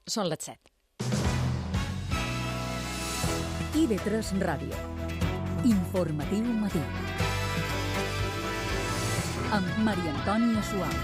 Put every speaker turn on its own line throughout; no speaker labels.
Són les 7.
IB3 Ràdio. Informatiu matí. Amb Maria Antònia Suau.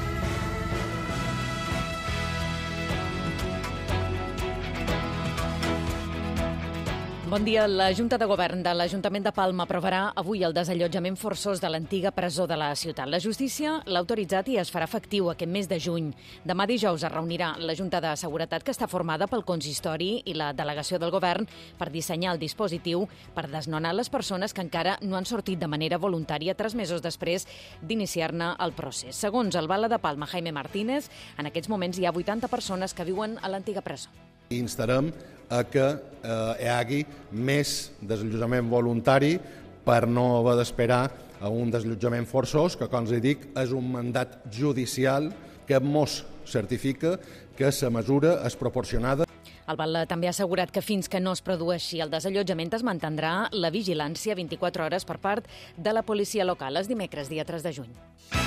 Bon dia. La Junta de Govern de l'Ajuntament de Palma aprovarà avui el desallotjament forçós de l'antiga presó de la ciutat. La justícia l'ha autoritzat i es farà efectiu aquest mes de juny. Demà dijous es reunirà la Junta de Seguretat, que està formada pel consistori i la delegació del govern, per dissenyar el dispositiu per desnonar les persones que encara no han sortit de manera voluntària 3 mesos després d'iniciar-ne el procés. Segons el Bala de Palma, Jaime Martínez, en aquests moments hi ha 80 persones que viuen a l'antiga presó.
Instarem a que hi hagi més desallotjament voluntari per no haver d'esperar a un desallotjament forçós, que, com us dic, és un mandat judicial que mos certifica que la mesura és proporcionada.
El Batlle també ha assegurat que fins que no es produeixi el desallotjament es mantindrà la vigilància 24 hores per part de la policia local. És dimecres, dia 3 de juny.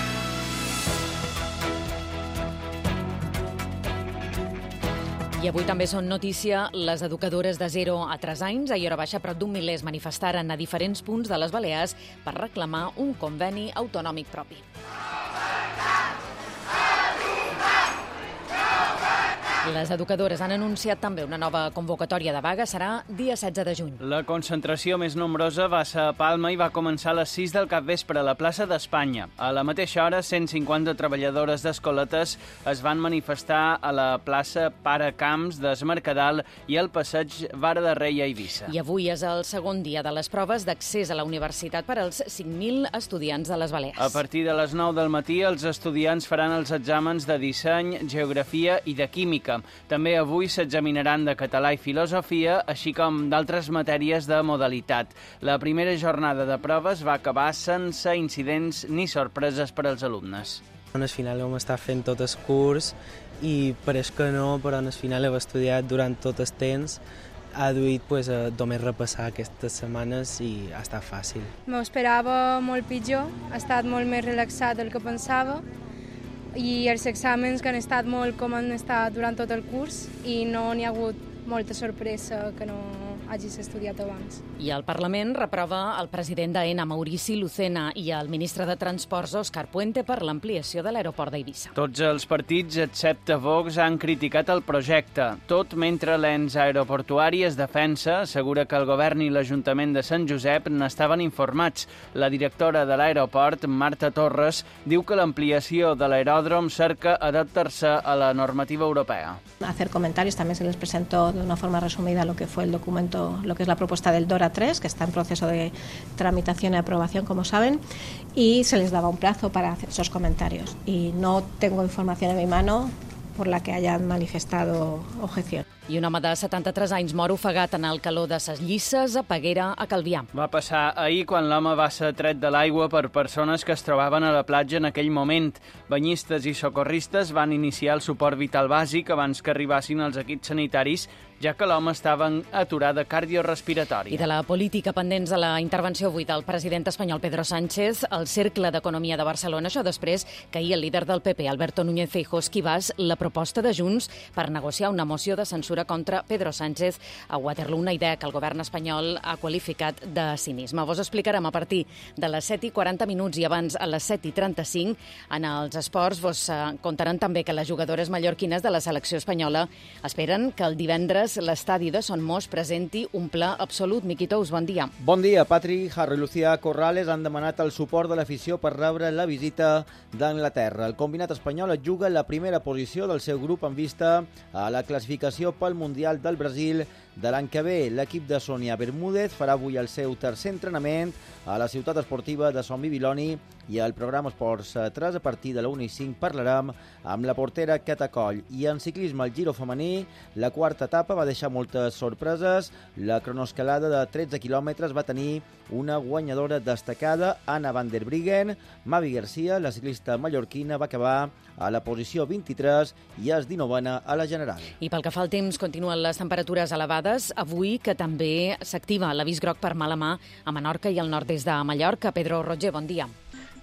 I avui també són notícia les educadores de 0 a 3 anys. Ahir hora baixa, prop d'un miler es manifestaren a diferents punts de les Balears per reclamar un conveni autonòmic propi. Les educadores han anunciat també una nova convocatòria de vaga. Serà dia 16 de juny.
La concentració més nombrosa va ser a Palma i va començar a les 6 del capvespre a la plaça d'Espanya. A la mateixa hora, 150 treballadores d'escoletes es van manifestar a la plaça Pare Camps d'Es Mercadal i al passeig Vara de Rei a Eivissa.
I avui és el segon dia de les proves d'accés a la universitat per als 5.000 estudiants de les Balears.
A partir de les 9 del matí, els estudiants faran els exàmens de disseny, geografia i de química. També avui s'examinaran de català i filosofia, així com d'altres matèries de modalitat. La primera jornada de proves va acabar sense incidents ni sorpreses per als alumnes.
Al final hem estat fent tot el curs i pareix que no, però al final hem estudiat durant tot el temps. Ha duit només repassar aquestes setmanes i ha estat fàcil.
M'ho esperava molt pitjor, ha estat molt més relaxat del que pensava, i els exàmens que han estat molt com han estat durant tot el curs i no n'hi ha hagut molta sorpresa que no hagis estudiat abans.
I el Parlament reprova el president d'AENA, Maurici Lucena, i el ministre de Transports, Òscar Puente, per l'ampliació de l'aeroport d'Eivissa.
Tots els partits, excepte Vox, han criticat el projecte. Tot mentre l'ens aeroportuari es defensa, assegura que el govern i l'Ajuntament de Sant Josep n'estaven informats. La directora de l'aeroport, Marta Torres, diu que l'ampliació de l'aeròdrom cerca adaptar-se a la normativa europea.
Hacer comentarios, también se les presentó de una forma resumida lo que fue el documento, lo que es la propuesta del DORA 3, que está en proceso de tramitación y aprobación, como saben, y se les daba un plazo para hacer esos comentarios. Y no tengo información en mi mano por la que hayan manifestado objeción.
I un home de 73 anys mor ofegat en el calor de ses Llisses, a Peguera, a Calvià.
Va passar ahir quan l'home va ser tret de l'aigua per persones que es trobaven a la platja en aquell moment. Banyistes i socorristes van iniciar el suport vital bàsic abans que arribassin els equips sanitaris, ja que l'home estava en aturada cardiorrespiratòria.
I de la política, pendents de la intervenció avui del president espanyol Pedro Sánchez al Cercle d'Economia de Barcelona. Això després que ahir el líder del PP, Alberto Núñez Feijóo, esquivàs la proposta de Junts per negociar una moció de censura contra Pedro Sánchez a Waterloo, una idea que el govern espanyol ha qualificat de cinisme. Vos explicarem a partir de les 7:40 i abans a les 7:35. En els esports vos contaran també que les jugadores mallorquines de la selecció espanyola esperen que el divendres l'estadi de Son Mos presenti un ple absolut. Miqui Tous, bon dia.
Bon dia. Patrick Harro i Lucía Corrales han demanat el suport de l'afició per rebre la visita d'Anglaterra. El combinat espanyol es juga la primera posició del seu grup en vista a la classificació pel Mundial del Brasil de l'any que ve. L'equip de Sònia Bermúdez farà avui el seu tercer entrenament a la ciutat esportiva de Sant Bibiloni i al programa Esports 3 a partir de la 1:05 parlarem amb la portera Cata Coll. I en ciclisme al Giro femení, la quarta etapa va deixar moltes sorpreses. La cronoescalada de 13 quilòmetres va tenir una guanyadora destacada, Anna van der Breggen. Mavi Garcia, la ciclista mallorquina, va acabar a la posició 23 i és 19a a la general.
I pel que fa al temps, continuen les temperatures elevades. Avui, que també s'activa l'avís groc per mala mà a Menorca i al nord-est de Mallorca. Pedro Roger, bon dia.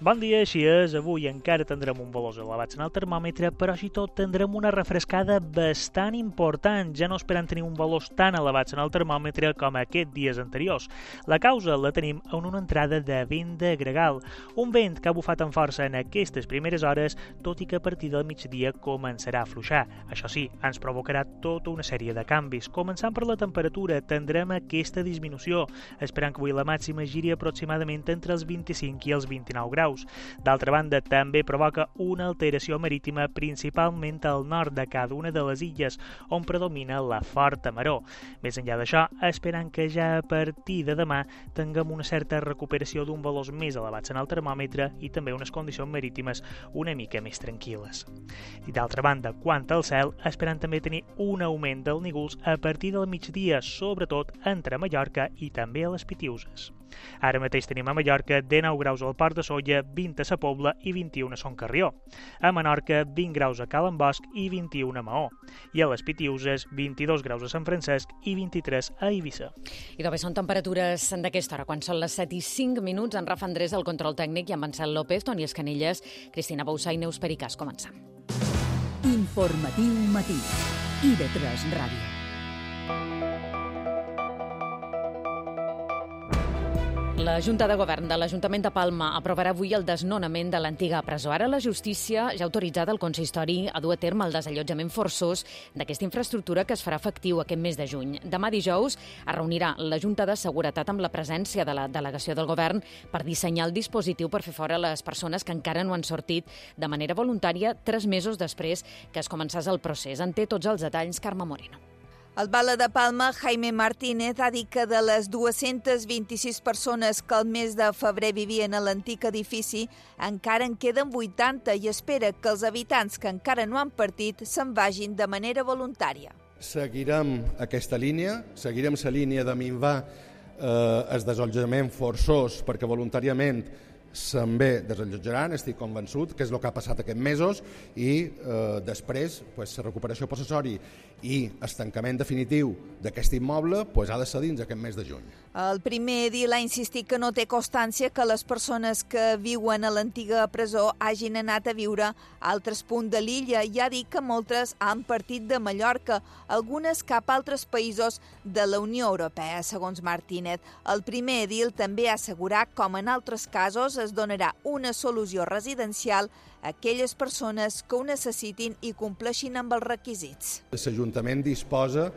Bon dia, així és. Avui encara tindrem un valors elevats en el termòmetre, però així tot tindrem una refrescada bastant important. Ja no esperem tenir un valors tan elevats en el termòmetre com aquests dies anteriors. La causa la tenim en una entrada de vent de gregal, un vent que ha bufat amb força en aquestes primeres hores, tot i que a partir del migdia començarà a afluixar. Això sí, ens provocarà tota una sèrie de canvis. Començant per la temperatura, tindrem aquesta disminució, esperant que avui la màxima giri aproximadament entre els 25 i els 29 graus. D'altra banda, també provoca una alteració marítima principalment al nord de cada una de les illes, on predomina la forta maror. Més enllà d'això, esperant que ja a partir de demà tinguem una certa recuperació d'un valors més elevats en el termòmetre i també unes condicions marítimes una mica més tranquil·les. I d'altra banda, quant al cel, esperant també tenir un augment dels nígols a partir del migdia, sobretot entre Mallorca i també a les Pitiüses. Ara mateix tenim a Mallorca 19 graus al Port de Sóller, 20 a Sa Pobla i 21 a Son Carrió. A Menorca, 20 graus a Cala en Bosch i 21 a Maó. I a les Pitiüses, 22 graus a Sant Francesc i 23 a Eivissa.
I bé, són temperatures d'aquesta hora, quan són les 7 i 5 minuts. En Rafa Andrés, el control tècnic, i en Marcel López, Toni Escanilles, Cristina Boussà i Neus Pericàs. Comencem.
Informatiu matí. IB3 Ràdio.
La Junta de Govern de l'Ajuntament de Palma aprovarà avui el desnonament de l'antiga presó. Ara la justícia ja ha autoritzat el consistori a dur a terme el desallotjament forçós d'aquesta infraestructura que es farà efectiu aquest mes de juny. Demà dijous es reunirà la Junta de Seguretat amb la presència de la delegació del Govern per dissenyar el dispositiu per fer fora les persones que encara no han sortit de manera voluntària 3 mesos després que es començés el procés. En té tots els detalls Carme Moreno.
El Batlle de Palma, Jaime Martínez, ha dit que de les 226 persones que el mes de febrer vivien a l'antic edifici, encara en queden 80 i espera que els habitants que encara no han partit se'n vagin de manera voluntària.
Seguirem aquesta línia, seguirem la línia de minvar el desallotjament forçós perquè voluntàriament se'n ve desallotjaran, estic convençut, que és el que ha passat aquests mesos, i després la recuperació possessori i el tancament definitiu d'aquest immoble ha de ser dins aquest mes de juny.
El primer edil ha insistit que no té constància que les persones que viuen a l'antiga presó hagin anat a viure a altres punts de l'illa i ha dit que moltes han partit de Mallorca, algunes cap a altres països de la Unió Europea, segons Martínez. El primer edil també ha assegurat com en altres casos es donarà una solució residencial a aquelles persones que ho necessitin i compleixin amb els requisits.
L'Ajuntament disposa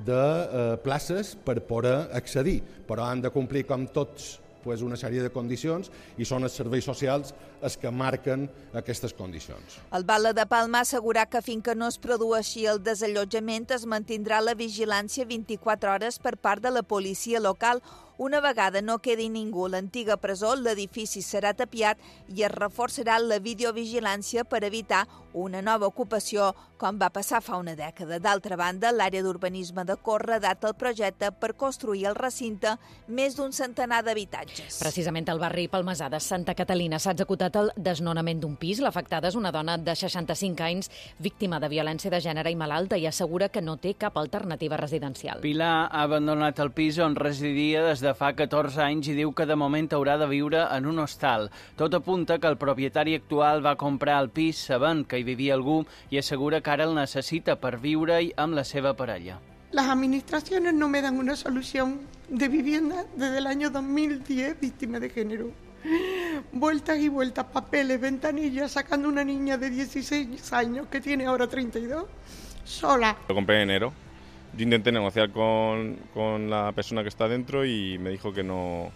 de places per poder accedir, però han de complir com tots una sèrie de condicions i són els serveis socials els que marquen aquestes condicions.
El Batlle de Palma ha assegurat que fins que no es produeixi el desallotjament es mantindrà la vigilància 24 hores per part de la policia local. Una vegada no quedi ningú a l'antiga presó, l'edifici serà tapiat i es reforçarà la videovigilància per evitar una nova ocupació, com va passar fa una dècada. D'altra banda, l'àrea d'urbanisme de Corre data el projecte per construir al recinte més d'un centenar d'habitatges.
Precisament al barri palmesà de Santa Catalina s'ha executat el desnonament d'un pis. L'afectada és una dona de 65 anys, víctima de violència de gènere i malalta, i assegura que no té cap alternativa residencial.
Pilar ha abandonat el pis on residia des de fa 14 anys i diu que de moment haurà de viure en un hostal. Tot apunta que el propietari actual va comprar el pis sabent que hi vivia algú i assegura que ara el necessita per viure-hi amb la seva parella.
Las administraciones no me dan una solución de vivienda desde el año 2010, víctima de género. Vueltas y vueltas, papeles, ventanillas, sacando una niña de 16 años que tiene ahora 32, sola.
Lo compré en enero. Yo intenté negociar con la persona que está dentro y me dijo que no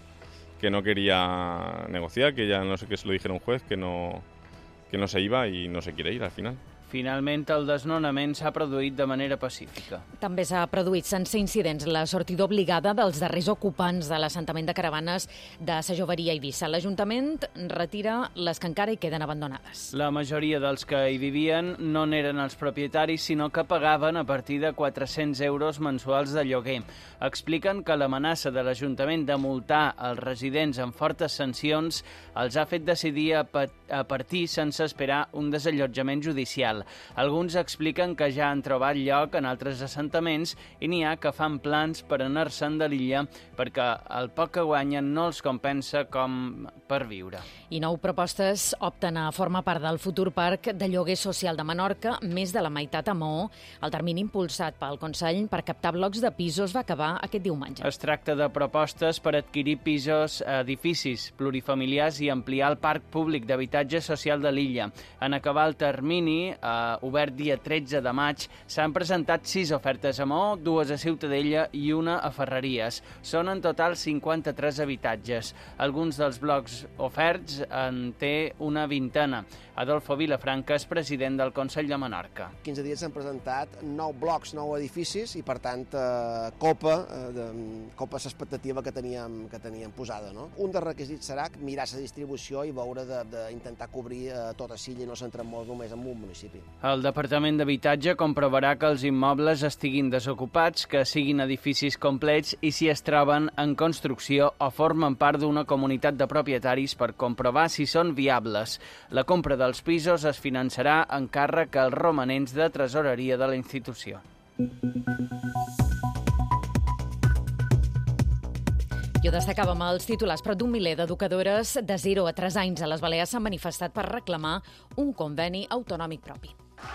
quería negociar, que ya no sé qué se lo dijera un juez, que no se iba y no se quiere ir al final.
Finalment, el desnonament s'ha produït de manera pacífica.
També s'ha produït sense incidents la sortida obligada dels darrers ocupants de l'assentament de caravanes de Sa Joveria a Eivissa. L'Ajuntament retira les que encara hi queden abandonades.
La majoria dels que hi vivien no n'eren els propietaris, sinó que pagaven a partir de 400 euros mensuals de lloguer. Expliquen que l'amenaça de l'Ajuntament de multar els residents amb fortes sancions els ha fet decidir a partir sense esperar un desallotjament judicial. social. Alguns expliquen que ja han trobat lloc en altres assentaments i n'hi ha que fan plans per anar-se'n de l'illa perquè el poc que guanyen no els compensa com per viure.
I 9 propostes opten a formar part del futur parc de lloguer social de Menorca, més de la meitat a Maó. El termini impulsat pel Consell per captar blocs de pisos va acabar aquest diumenge.
Es tracta de propostes per adquirir pisos, edificis plurifamiliars i ampliar el parc públic d'habitatge social de l'illa. En acabar el termini, obert dia 13 de maig, s'han presentat 6 ofertes a Maó, 2 a Ciutadella i una a Ferreries. Són en total 53 habitatges. Alguns dels blocs oferts en té una vintena. Adolfo Vilafranca és president del Consell de Menorca.
15 dies s'han presentat 9 blocs, 9 edificis i, per tant, copa l'expectativa que teníem posada. No? Un dels requisits serà mirar la distribució i veure d'intentar cobrir tota Silla i no centrar molt només en un municipi.
El Departament d'Habitatge comprovarà que els immobles estiguin desocupats, que siguin edificis complets i si es troben en construcció o formen part d'una comunitat de propietaris per comprovar si són viables. La compra dels pisos es finançarà en càrrec als romanents de tresoreria de la institució.
I ho destacàvem als titulars, però d'un miler d'educadores de 0 a 3 anys a les Balears s'han manifestat per reclamar un conveni autonòmic propi.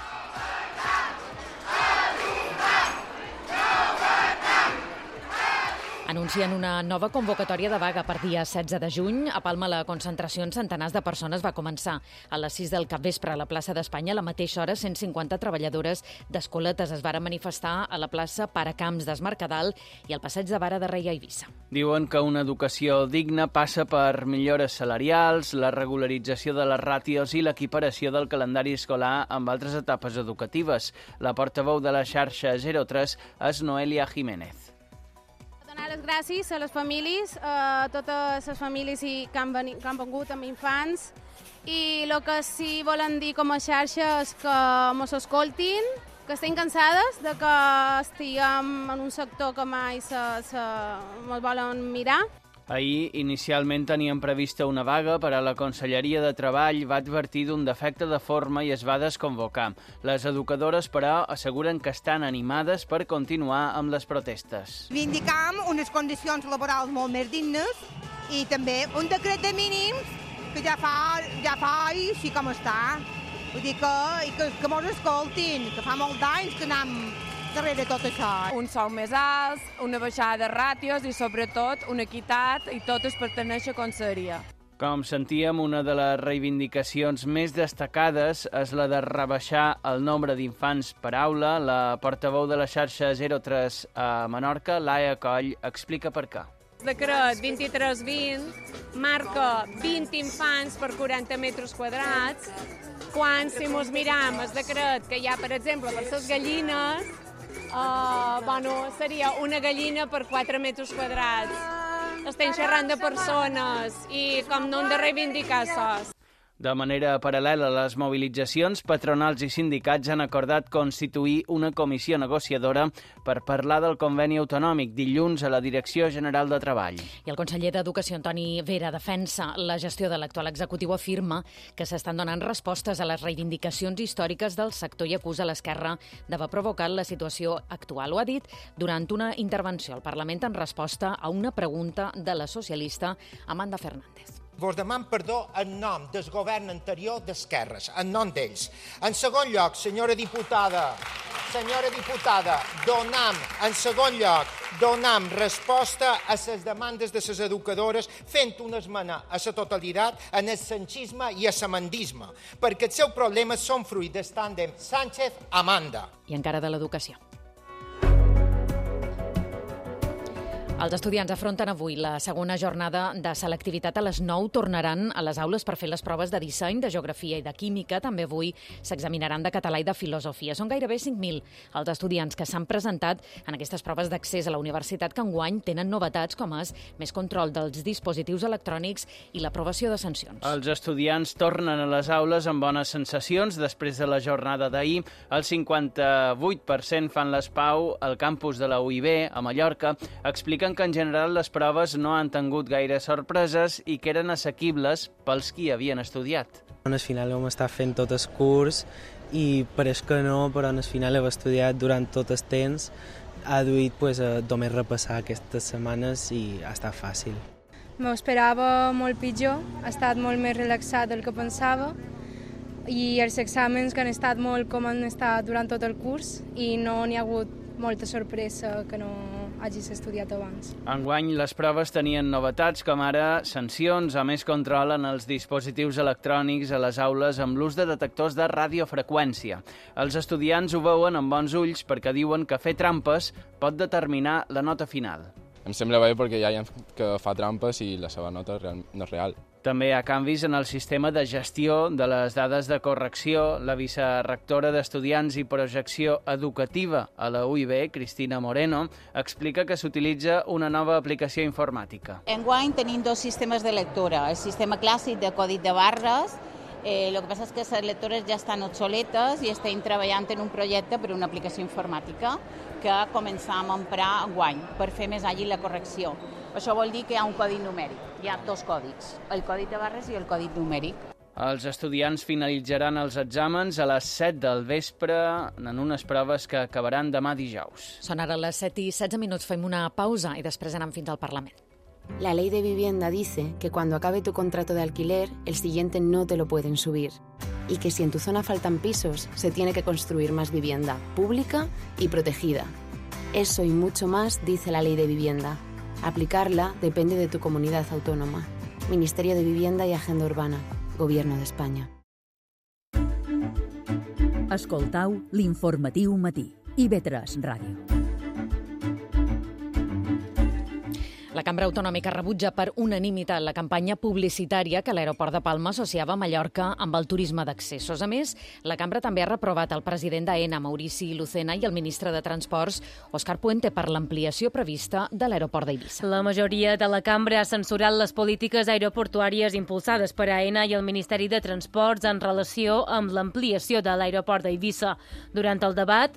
Anuncien una nova convocatòria de vaga per dia 16 de juny. A Palma la concentració en centenars de persones va començar a les 6 del capvespre a la plaça d'Espanya. A la mateixa hora, 150 treballadores d'escoletes es varen manifestar a la plaça Paracamps d'Esmercadal i al passeig de Vara de Rei a Eivissa.
Diuen que una educació digna passa per millores salarials, la regularització de les ràtios i l'equiparació del calendari escolar amb altres etapes educatives. La portaveu de la xarxa 03 és Noelia Jiménez.
Donar les gràcies a les famílies, a totes les famílies que han vengut amb infants, i el que sí volen dir com a xarxa és que ens escoltin, que estem cansades de que estiguem en un sector que mai ens volen mirar.
Ahir, inicialment, tenien prevista una vaga, però la Conselleria de Treball va advertir d'un defecte de forma i es va desconvocar. Les educadores, però, asseguren que estan animades per continuar amb les protestes.
Reivindicam unes condicions laborals molt més dignes i també un decret de mínims que ja fa així com està. Vull dir que mos escoltin, que fa molt d'anys que anem darrere tot això.
Un sou més alt, una baixada de ràtios i, sobretot, una equitat i tot es perteneix a com seria.
Com sentíem, una de les reivindicacions més destacades és la de rebaixar el nombre d'infants per aula. La portaveu de la xarxa 03 a Menorca, Laia Coll, explica per què.
El decret 2320 marca 20 infants per 40 metres quadrats, quan, si mos miram el decret que hi ha, per exemple, per les gallines, seria una gallina per 4 metres quadrats. Estem xerrant de persones i com no hem de reivindicar sos.
De manera paral·lela a les mobilitzacions, patronals i sindicats han acordat constituir una comissió negociadora per parlar del conveni autonòmic dilluns a la Direcció General de Treball.
I el conseller d'Educació, Antoni Vera, defensa la gestió de l'actual executiu, afirma que s'estan donant respostes a les reivindicacions històriques del sector i acusa l'esquerra d'haver provocat la situació actual. Ho ha dit durant una intervenció al Parlament en resposta a una pregunta de la socialista Amanda Fernández.
Vos deman perdó en nom del govern anterior d'esquerres, en nom d'ells. En segon lloc, senyora diputada, donam resposta a les demandes de les educadores fent una esmena a la totalitat en el sanchisme i a l'amandisme, perquè els seus problemes són fruit del tàndem Sánchez-Amanda.
I encara de l'educació. Els estudiants afronten avui la segona jornada de selectivitat. A les 9 tornaran a les aules per fer les proves de disseny, de geografia i de química. També avui s'examinaran de català i de filosofia. Són gairebé 5.000 els estudiants que s'han presentat en aquestes proves d'accés a la universitat, que enguany tenen novetats com és més control dels dispositius electrònics i l'aprovació de sancions.
Els estudiants tornen a les aules amb bones sensacions després de la jornada d'ahir. El 58% fan les PAU al campus de la UIB, a Mallorca, expliquen expliquen que en general les proves no han tingut gaire sorpreses i que eren assequibles pels qui havien estudiat.
Al final vam estar fent tot el curs i pareix que no, però al final hem estudiat durant tot el temps. Ha duit només repassar aquestes setmanes i ha estat fàcil.
M'ho esperava molt pitjor, ha estat molt més relaxat del que pensava i els exàmens que han estat molt com han estat durant tot el curs i no n'hi ha hagut molta sorpresa que no hagis estudiat abans.
Enguany les proves tenien novetats com ara sancions a més control en els dispositius electrònics a les aules amb l'ús de detectors de radiofreqüència. Els estudiants ho veuen amb bons ulls perquè diuen que fer trampes pot determinar la nota final.
Em sembla bé perquè hi ha gent que fa trampes i la seva nota no és real.
També hi ha canvis en el sistema de gestió de les dades de correcció. La vicerectora d'Estudiants i Projecció Educativa a la UIB, Cristina Moreno, explica que s'utilitza una nova aplicació informàtica.
Enguany tenim dos sistemes de lectura. El sistema clàssic de codi de barres. El que passa és que les lectores ja estan obsoletes i estem treballant en un projecte per una aplicació informàtica que començam a emprar enguany per fer més àgil la correcció. Això vol dir que hi ha un codi numèric. Hi ha dos còdics, el codi de barres i el codi numèric.
Els estudiants finalitzaran els exàmens a les 7 del vespre en unes proves que acabaran demà dijous.
Són ara les 7:16, fem una pausa i després anem fins al Parlament.
La ley de vivienda dice que cuando acabe tu contrato de alquiler, el siguiente no te lo pueden subir. Y que si en tu zona faltan pisos, se tiene que construir más vivienda, pública y protegida. Eso y mucho más dice la ley de vivienda. Aplicarla depende de tu comunidad autónoma. Ministerio de Vivienda y Agenda Urbana. Gobierno d'Espanya.
Escoltau l'informatiu matí. IB3 Ràdio.
La Cambra Autonòmica rebutja per unanimitat la campanya publicitària que l'aeroport de Palma associava Mallorca amb el turisme d'accessos. A més, la Cambra també ha reprovat el president d'AENA, Maurici Lucena, i el ministre de Transports, Òscar Puente, per l'ampliació prevista de l'aeroport d'Eivissa.
La majoria de la Cambra ha censurat les polítiques aeroportuàries impulsades per AENA i el Ministeri de Transports en relació amb l'ampliació de l'aeroport d'Eivissa. Durant el debat,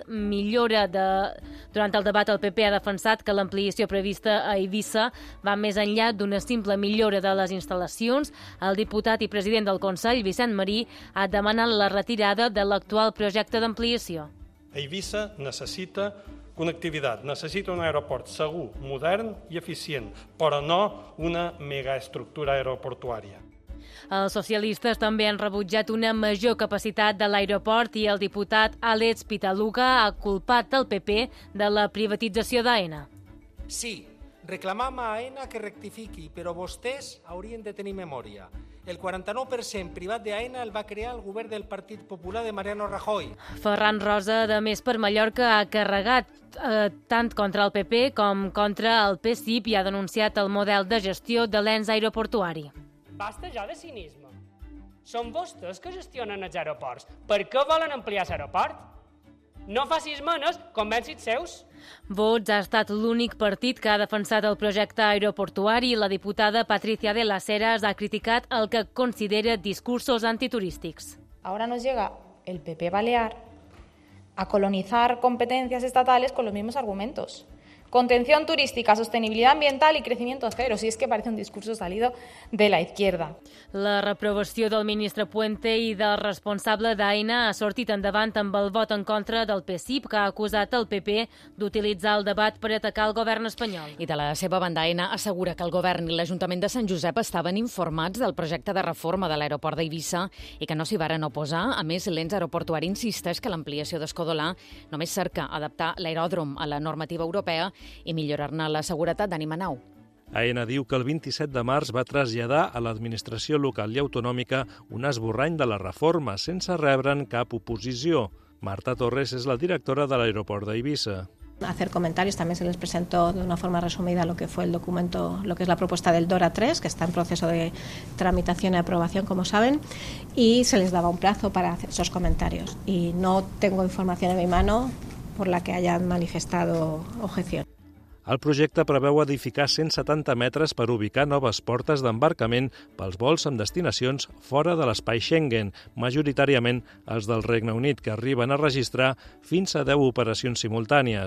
el PP ha defensat que l'ampliació prevista a Eivissa va més enllà d'una simple millora de les instal·lacions. El diputat i president del Consell, Vicent Marí, ha demanat la retirada de l'actual projecte d'ampliació.
Eivissa necessita connectivitat, necessita un aeroport segur, modern i eficient, però no una megaestructura aeroportuària.
Els socialistes també han rebutjat una major capacitat de l'aeroport i el diputat Àlex Pitaluga ha culpat el PP de la privatització d'AENA.
Sí, reclamam a AENA que rectifiqui, però vostès haurien de tenir memòria. El 49% privat d'AENA el va crear el govern del Partit Popular de Mariano Rajoy.
Ferran Rosa, de Més per Mallorca, ha carregat tant contra el PP com contra el PSIP i ha denunciat el model de gestió de l'ens aeroportuari.
Basta ja de cinisme. Són vostès que gestionen els aeroports. Per què volen ampliar l'aeroport? No facis menes, convencits seus.
Vox ha estat l'únic partit que ha defensat el projecte aeroportuari i la diputada Patricia de las Heras ha criticat el que considera discursos antiturístics.
Ahora nos llega el PP Balear a colonizar competencias estatales con los mismos argumentos. Contención turística, sostenibilidad ambiental y crecimiento cero. Si es que parece un discurso salido de la izquierda.
La reprovació del ministre Puente i del responsable d'AENA ha sortit endavant amb el vot en contra del PSIP, que ha acusat el PP d'utilitzar el debat per atacar el govern espanyol.
I de la seva banda, AENA assegura que el govern i l'Ajuntament de Sant Josep estaven informats del projecte de reforma de l'aeroport d'Eivissa i que no s'hi varen oposar. A més, l'ens aeroportuari insisteix que l'ampliació d'Escodolà només cerca adaptar l'aeròdrom a la normativa europea i millorar-ne la seguretat d'Animanau.
AENA diu que el 27 de març va traslladar a l'administració local i autonòmica un esborrany de la reforma sense rebre'n cap oposició. Marta Torres és la directora de l'aeroport d'Eivissa.
Hacer comentarios, también se les presentó de una forma resumida lo que fue el documento, lo que es la propuesta del DORA 3, que está en proceso de tramitación y aprobación, como saben, y se les daba un plazo para hacer esos comentarios. Y no tengo información en mi mano por la que hayan manifestado objeción.
El projecte preveu edificar 170 metres per ubicar noves portes d'embarcament pels vols amb destinacions fora de l'espai Schengen, majoritàriament els del Regne Unit, que arriben a registrar fins a 10 operacions simultànies.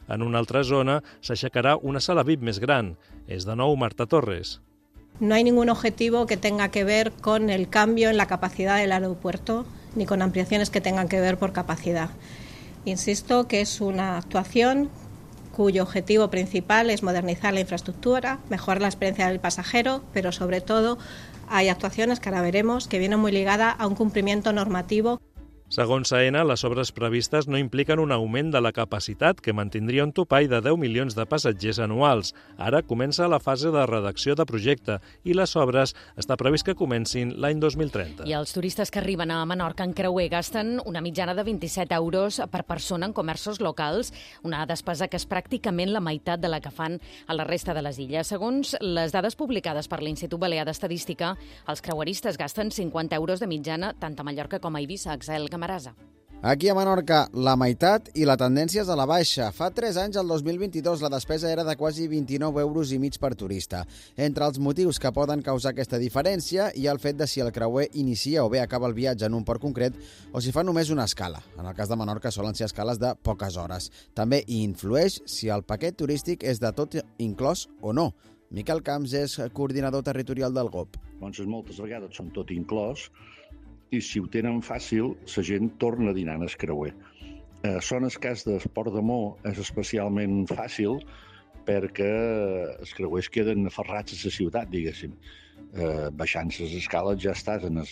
En una altra zona s'aixecarà una sala VIP més gran. És de nou Marta Torres.
No hay ningún objetivo que tenga que ver con el cambio en la capacidad del aeropuerto ni con ampliaciones que tengan que ver por capacidad. Insisto que es una actuación cuyo objetivo principal es modernizar la infraestructura, mejorar la experiencia del pasajero, pero sobre todo hay actuaciones que ahora veremos que vienen muy ligadas a un cumplimiento normativo.
Segons Aena, les obres previstes no impliquen un augment de la capacitat que mantindria un topall de 10 milions de passatgers anuals. Ara comença la fase de redacció de projecte i les obres està previst que comencin l'any 2030.
I els turistes que arriben a Menorca en creuer gasten una mitjana de 27 euros per persona en comerços locals, una despesa que és pràcticament la meitat de la que fan a la resta de les illes. Segons les dades publicades per l'Institut Balear d'Estadística, els creueristes gasten 50 euros de mitjana tant a Mallorca com a Eivissa. Axel Camarasa.
Aquí a Menorca, la meitat i la tendència és a la baixa. Fa 3 anys, el 2022, la despesa era de quasi 29 euros i mig per turista. Entre els motius que poden causar aquesta diferència hi ha el fet de si el creuer inicia o bé acaba el viatge en un port concret o si fa només una escala. En el cas de Menorca solen ser escales de poques hores. També hi influeix si el paquet turístic és de tot inclòs o no. Miquel Camps és coordinador territorial del GOP.
Doncs moltes vegades són tot inclòs, i si ho tenen fàcil, la gent torna a dinar en el creuer. Són el cas d'Esport de Mó és especialment fàcil perquè els creuers queden aferrats a la ciutat, diguéssim. Baixant les escales ja estàs en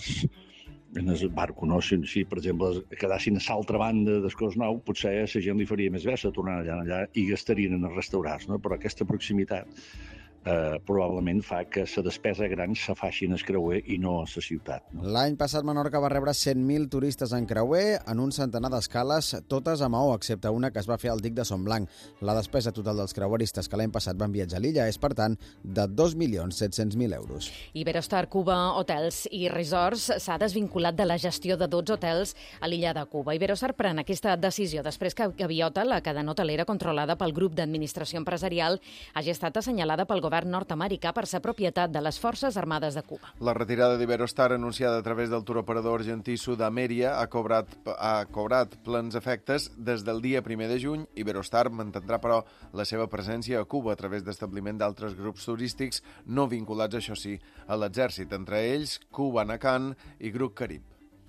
el barco, no? Si, per exemple, quedassin a l'altra banda del Cos Nou, potser a la gent li faria més bé se tornar allà i gastarien en els restaurants, no? Però aquesta proximitat probablement fa que la despesa gran se faci en el creuer i no a la ciutat. No?
L'any passat Menorca va rebre 100.000 turistes en creuer en un centenar d'escales, totes a Maó, excepte una que es va fer al dic de Son Blanc. La despesa total dels creueristes que l'any passat van viatjar a l'illa és, per tant, de 2.700.000 euros.
Iberostar Cuba Hotels i Resorts s'ha desvinculat de la gestió de 12 hotels a l'illa de Cuba. Iberostar pren aquesta decisió després que Gaviota, la cadena hotelera controlada pel grup d'administració empresarial, hagi estat assenyalada pel govern nord-americà per ser propietat de les Forces Armades de Cuba.
La retirada d'Iberostar, anunciada a través del turoperador argentí Sud-Ameria, ha cobrat plens efectes des del dia 1 de juny. Iberostar mantindrà, però, la seva presència a Cuba a través d'establiment d'altres grups turístics no vinculats, això sí, a l'exèrcit, entre ells Cubanacan i Grup Carib.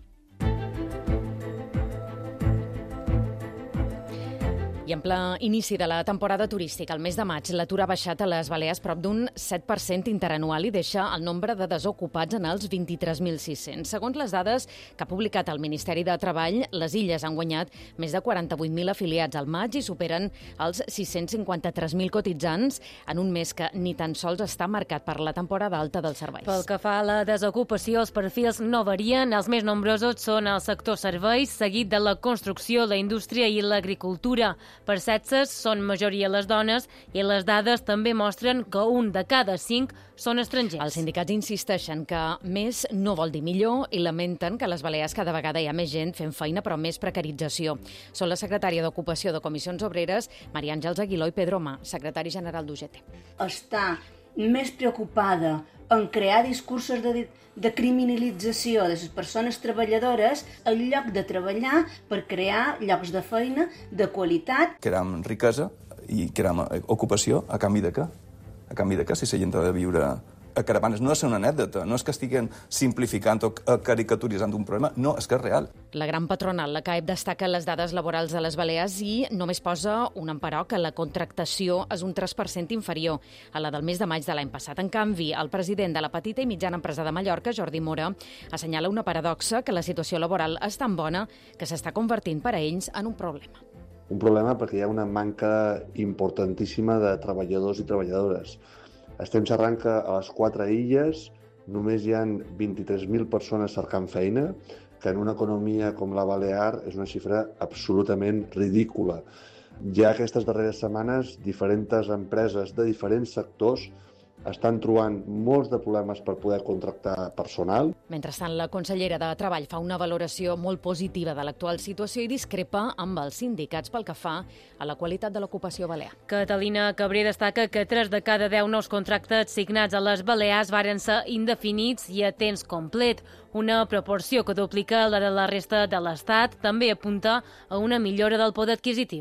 I en ple inici de la temporada turística, el mes de maig, l'atur ha baixat a les Balears prop d'un 7% interanual i deixa el nombre de desocupats en els 23.600. Segons les dades que ha publicat el Ministeri de Treball, les illes han guanyat més de 48.000 afiliats al maig i superen els 653.000 cotitzants en un mes que ni tan sols està marcat per la temporada alta dels serveis.
Pel que fa a la desocupació, els perfils no varien. Els més nombrosos són el sector serveis, seguit de la construcció, la indústria i l'agricultura. Per sexes són majoria les dones i les dades també mostren que un de cada 5 són estrangers.
Els sindicats insisteixen que més no vol dir millor i lamenten que a les Balears cada vegada hi ha més gent fent feina però més precarització. Són la secretària d'Ocupació de Comissions Obreres, Maria Àngels Aguiló i Pedro Mà, secretari general d'UGT.
Està més preocupada en crear discursos de criminalització de les persones treballadores en lloc de treballar per crear llocs de feina de qualitat.
Creem riquesa i creem ocupació a canvi de què? A canvi de què si la gent ha de viure a caravanes? No és una anècdota, no és que estiguen simplificant o caricaturitzant un problema, no, és que és real.
La gran patronal, la CAEB, destaca les dades laborals de les Balears i només posa un emperò que la contractació és un 3% inferior a la del mes de maig de l'any passat. En canvi, el president de la petita i mitjana empresa de Mallorca, Jordi Mora, assenyala una paradoxa que la situació laboral és tan bona que s'està convertint per a ells en un problema.
Un problema perquè hi ha una manca importantíssima de treballadors i treballadores. Estem xerrant que a les 4 illes només hi ha 23.000 persones cercant feina, que en una economia com la Balear és una xifra absolutament ridícula. Ja aquestes darreres setmanes, diferents empreses de diferents sectors estan trobant molts de problemes per poder contractar personal.
Mentrestant, la consellera de Treball fa una valoració molt positiva de l'actual situació i discrepa amb els sindicats pel que fa a la qualitat de l'ocupació balear.
Catalina Cabré destaca que 3 de cada 10 nous contractes signats a les Balears varen ser indefinits i a temps complet, una proporció que duplica la de la resta de l'Estat. També apunta a una millora del poder adquisitiu.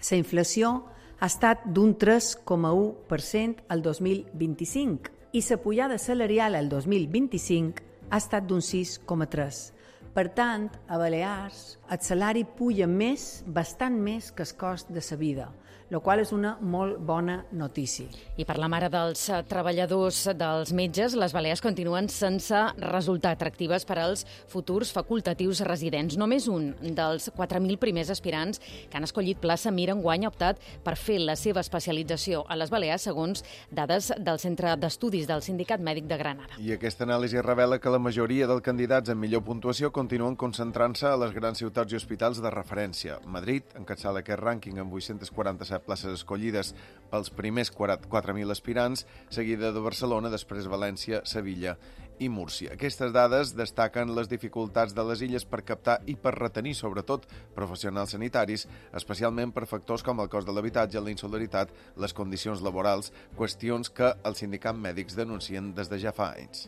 La inflació ha estat d'un 3,1% al 2025 i la pujada salarial al 2025 ha estat d'un 6,3%. Per tant, a Balears el salari puja més, bastant més que el cost de la vida, el qual és una molt bona notícia.
I per la mare dels treballadors dels metges, les Balears continuen sense resultar atractives per als futurs facultatius residents. Només un dels 4.000 primers aspirants que han escollit plaça Mira enguany ha optat per fer la seva especialització a les Balears, segons dades del Centre d'Estudis del Sindicat Mèdic de Granada.
I aquesta anàlisi revela que la majoria dels candidats amb millor puntuació continuen concentrant-se a les grans ciutats i hospitals de referència. Madrid encapçala aquest rànquing amb 847 places escollides pels primers 4.000 aspirants, seguida de Barcelona, després València, Sevilla i Múrcia. Aquestes dades destaquen les dificultats de les illes per captar i per retenir, sobretot, professionals sanitaris, especialment per factors com el cost de l'habitatge, la insolidaritat, les condicions laborals, qüestions que els sindicats mèdics denuncien des de ja fa anys.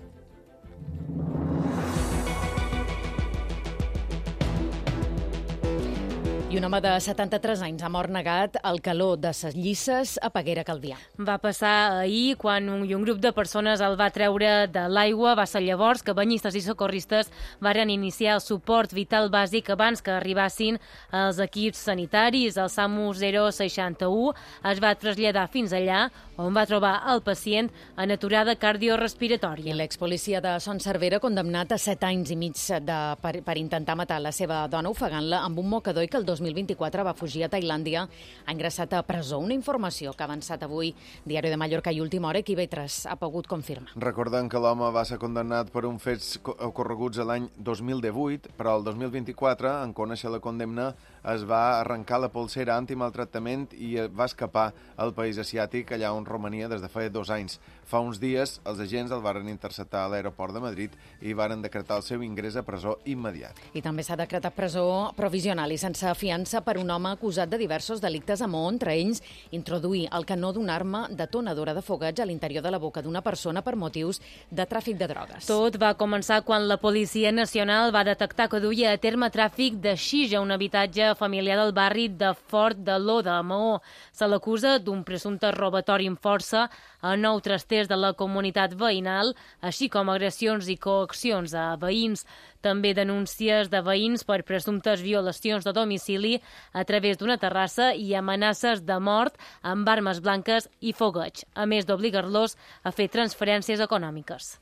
I un home de 73 anys ha mort negat al calor de ses llisses a Peguera Calvià.
Va passar ahir quan un grup de persones el va treure de l'aigua. Va ser llavors que banyistes i socorristes varen iniciar el suport vital bàsic abans que arribassin els equips sanitaris. El SAMU 061 es va traslladar fins allà, on va trobar el pacient en aturada cardiorespiratòria.
I l'expolicia de Son Servera, condemnat a 7 anys i mig per intentar matar la seva dona ofegant-la amb un mocador i que el 2024 va fugir a Tailàndia, ha ingressat a presó. Una informació que ha avançat avui Diari de Mallorca i Última Hora, que Ivetres ha pogut confirmar.
Recordem que l'home va ser condemnat per uns fets ocorreguts l'any 2018, però el 2024, en conèixer la condemna, es va arrencar la polsera antimaltractament i va escapar al país asiàtic, allà on romania des de fa 2 anys. Fa uns dies, els agents el varen interceptar a l'aeroport de Madrid i varen decretar el seu ingrés a presó immediat.
I també s'ha decretat presó provisional i sense fiança per un home acusat de diversos delictes a Maó, entre ells introduir el canó d'una arma detonadora de fogueig a l'interior de la boca d'una persona per motius de tràfic de drogues.
Tot va començar quan la Policia Nacional va detectar que duia a terme tràfic de xix a un habitatge familiar del barri de Fort de l'Oda, a Maó. Se l'acusa d'un presumpte robatori amb força a 9 trasters de la comunitat veïnal, així com agressions i coaccions a veïns. També denúncies de veïns per presumptes violacions de domicili a través d'una terrassa i amenaces de mort amb armes blanques i fogueig, a més d'obligar-los a fer transferències econòmiques.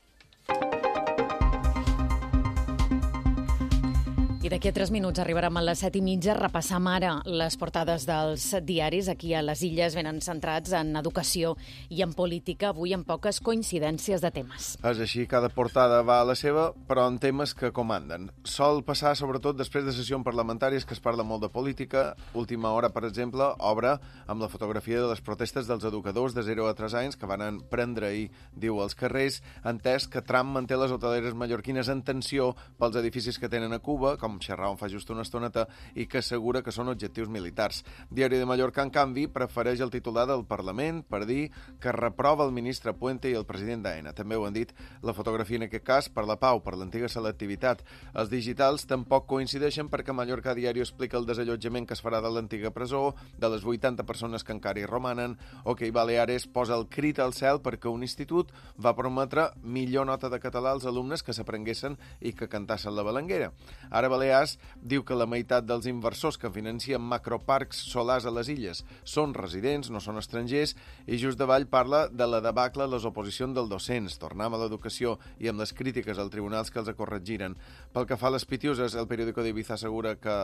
I d'aquí a 3 minuts arribarem a les 7:30. Repassam ara les portades dels diaris. Aquí a les Illes venen centrats en educació i en política, avui amb poques coincidències de temes.
És així, cada portada va a la seva, però en temes que comanden. Sol passar, sobretot, després de sessions parlamentàries que es parla molt de política. Última Hora, per exemple, obre amb la fotografia de les protestes dels educadors de 0 a 3 anys que van prendre ahir, diu, als carrers, entès que Trump manté les hoteleres mallorquines en tensió pels edificis que tenen a Cuba, com xerràvem fa just una estoneta, i que assegura que són objectius militars. Diari de Mallorca, en canvi, prefereix el titular del Parlament per dir que reprova el ministre Puente i el president d'AENA. També ho han dit, la fotografia en aquest cas, per la pau, per l'antiga selectivitat. Els digitals tampoc coincideixen perquè Mallorca Diario explica el desallotjament que es farà de l'antiga presó, de les 80 persones que encara hi romanen, o que Baleares posa el crit al cel perquè un institut va prometre millor nota de català als alumnes que s'aprenguessin i que cantassin la balanguera. Ara Balears diu que la meitat dels inversors que financien macroparcs solars a les illes són residents, no són estrangers, i just davall parla de la debacle a les oposicions dels docents. Tornem a l'educació i amb les crítiques als tribunals que els corregiren. Pel que fa a les pitiuses, el periòdico d'Ibiza assegura que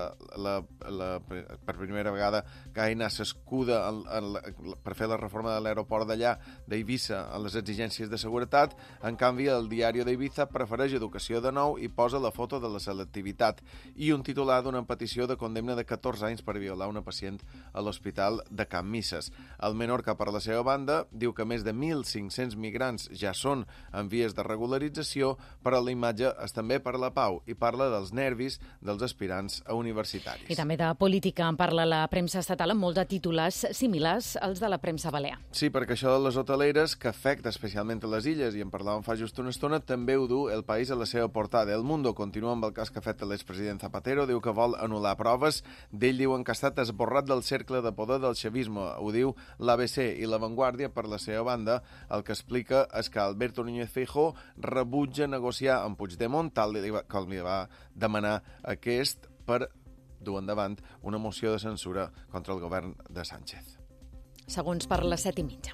per primera vegada AENA s'escuda per fer la reforma de l'aeroport d'allà, d'Eivissa, a les exigències de seguretat. En canvi, el diari d'Ibiza prefereix educació de nou i posa la foto de la selectivitat i un titular d'una petició de condemna de 14 anys per violar una pacient a l'hospital de Can Misses. El Menorca, per la seva banda, diu que més de 1.500 migrants ja són en vies de regularització, però la imatge és també per la pau i parla dels nervis dels aspirants a universitaris.
I també de política en parla la premsa estatal amb molts de titulars similars als de la premsa balear.
Sí, perquè això de les hoteleres, que afecta especialment a les illes, i en parlàvem fa just una estona, també ho du El País a la seva portada. El Mundo continua amb el cas que afecta l'expresident president Zapatero diu que vol anul·lar proves. D'ell diuen que ha estat esborrat del cercle de poder del xavisme. Ho diu l'ABC i La Vanguardia. Per la seva banda, el que explica és que Alberto Núñez Feijóo rebutja negociar amb Puigdemont, tal com li va demanar aquest, per dur endavant una moció de censura contra el govern de Sánchez.
Segons per les 7:30.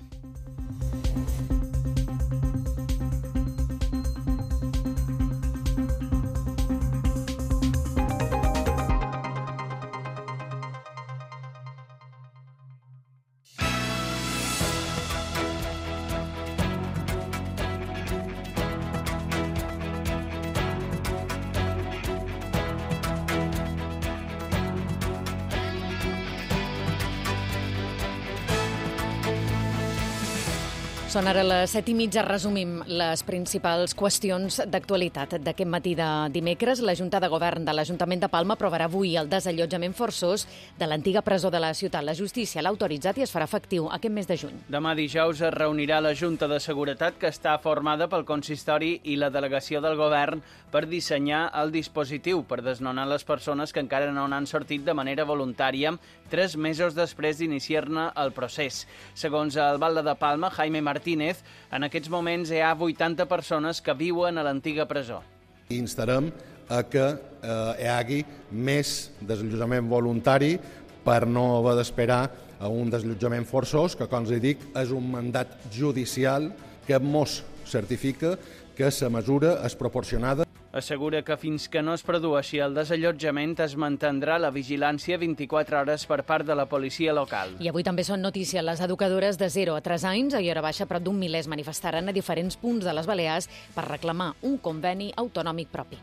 Són ara les 7:30. Resumim les principals qüestions d'actualitat d'aquest matí de dimecres. La Junta de Govern de l'Ajuntament de Palma aprovarà avui el desallotjament forçós de l'antiga presó de la ciutat. La justícia l'ha autoritzat i es farà efectiu aquest mes de juny.
Demà dijous es reunirà la Junta de Seguretat, que està formada pel consistori i la delegació del govern, per dissenyar el dispositiu per desnonar les persones que encara no n'han sortit de manera voluntària 3 mesos després d'iniciar-ne el procés. Segons el Batlle de Palma, Jaime Martínez, en aquests moments hi ha 80 persones que viuen a l'antiga presó.
Instarem a que hi hagi més desallotjament voluntari per no haver d'esperar a un desallotjament forçós, que, com us dic, és un mandat judicial que mos certifica que la mesura és proporcionada.
Assegura que fins que no es produeixi el desallotjament es mantindrà la vigilància 24 hores per part de la policia local.
I avui també són notícia les educadores de 0 a 3 anys. A Iora Baixa, prop d'un miler es manifestaran a diferents punts de les Balears per reclamar un conveni autonòmic propi.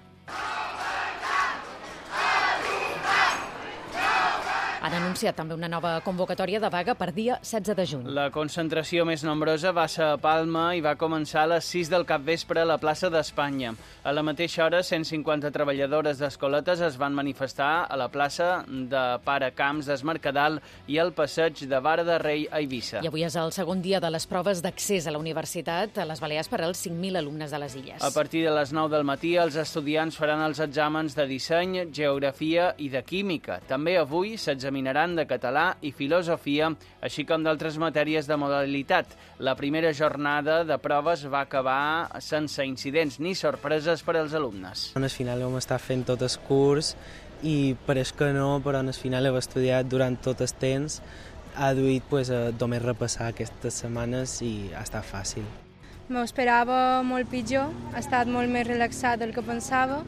Han anunciat també una nova convocatòria de vaga per dia 16 de juny.
La concentració més nombrosa va ser a Palma i va començar a les 6 del capvespre a la plaça d'Espanya. A la mateixa hora, 150 treballadores d'escoletes es van manifestar a la plaça de Pare Camps d'Es Mercadal i al passeig de Vara de Rei a Eivissa.
I avui és el segon dia de les proves d'accés a la universitat a les Balears per als 5.000 alumnes de les illes.
A partir de les 9 del matí, els estudiants faran els exàmens de disseny, geografia i de química. També avui s'examinaran de català i filosofia, així com d'altres matèries de modalitat. La primera jornada de proves va acabar sense incidents ni sorpreses per als alumnes.
Al final vam estar fent tot el curs i pareix que no, però al final hem estudiat durant tot el temps. Ha duit només repassar aquestes setmanes i ha estat fàcil.
M'ho esperava molt pitjor, ha estat molt més relaxat del que pensava,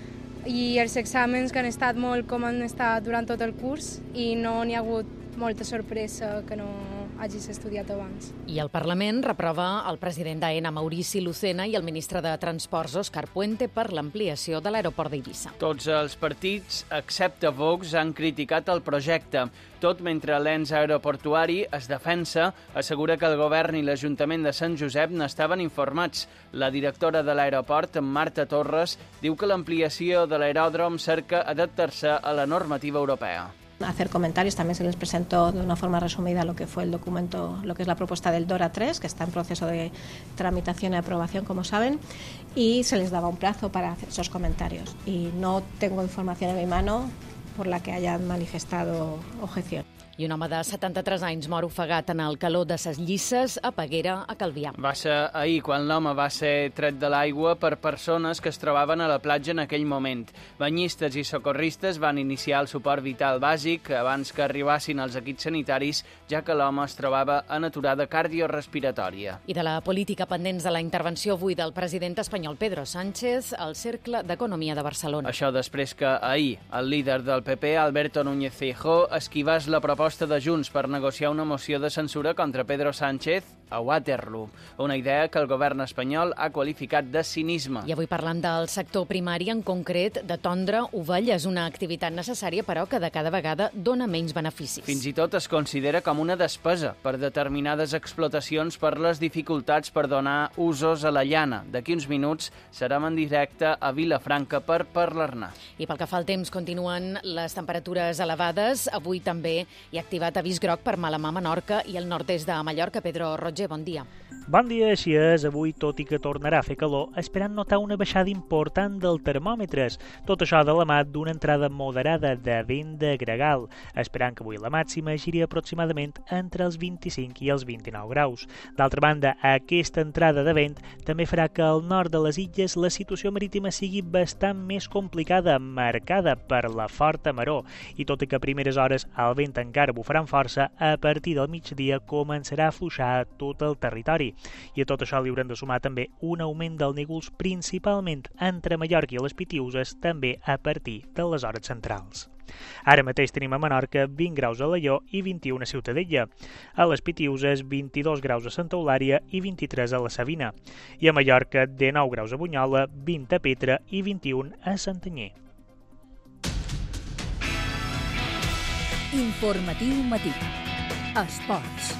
i els exàmens que han estat molt com han estat durant tot el curs i no n'hi ha hagut molta sorpresa que no hagis estudiat abans.
I el Parlament reprova el president d'AENA, Maurici Lucena, i el ministre de Transports, Òscar Puente, per l'ampliació de l'aeroport d'Eivissa.
Tots els partits, excepte Vox, han criticat el projecte. Tot mentre l'ens aeroportuari es defensa, assegura que el govern i l'Ajuntament de Sant Josep n'estaven informats. La directora de l'aeroport, Marta Torres, diu que l'ampliació de l'aeròdrom cerca adaptar-se a la normativa europea.
Hacer comentarios, también se les presentó de una forma resumida lo que fue el documento, lo que es la propuesta del DORA 3, que está en proceso de tramitación y aprobación, como saben, y se les daba un plazo para hacer esos comentarios. Y no tengo información en mi mano por la que hayan manifestado objeción.
I un home de 73 anys mor ofegat en el calor de ses Llisses a Peguera, a Calvià.
Va ser ahir quan l'home va ser tret de l'aigua per persones que es trobaven a la platja en aquell moment. Banyistes i socorristes van iniciar el suport vital bàsic abans que arribassin els equips sanitaris, ja que l'home es trobava en aturada cardiorespiratòria.
I de la política pendents de la intervenció avui del president espanyol Pedro Sánchez al Cercle d'Economia de Barcelona.
Això després que ahir el líder del PP, Alberto Núñez Feijóo, esquivàs la proposta de Junts per negociar una moció de censura contra Pedro Sánchez a Waterloo, una idea que el govern espanyol ha qualificat de cinisme.
I avui parlant del sector primari, en concret de tondre ovelles, una activitat necessària però que de cada vegada dona menys beneficis.
Fins i tot es considera com una despesa per determinades explotacions per les dificultats per donar usos a la llana. D'aquí uns minuts serem en directe a Vilafranca per parlar-ne.
I pel que fa al temps, continuen les temperatures elevades. Avui també i ha activat avís groc per Malamar, Menorca i el nord-est de Mallorca. Pedro Roger, bon dia.
Bon dia, així és. Avui, tot i que tornarà a fer calor, esperant notar una baixada important dels termòmetres. Tot això de la mà d'una entrada moderada de vent de gregal, esperant que avui la màxima giri aproximadament entre els 25 i els 29 graus. D'altra banda, aquesta entrada de vent també farà que al nord de les illes la situació marítima sigui bastant més complicada, marcada per la forta maror, i tot i que a primeres hores el vent encara bufarà amb força, a partir del migdia començarà a afluixar a tot el territori. I a tot això li haurem de sumar també un augment del nígols principalment entre Mallorca i les Pitiüses, també a partir de les hores centrals. Ara mateix tenim a Menorca 20 graus a Alaior i 21 a Ciutadella. A les Pitiüses 22 graus a Santa Eulària i 23 a la Savina. I a Mallorca 19 graus a Bunyola, 20 a Petra i 21 a Santanyí.
Informatiu matí. Esports.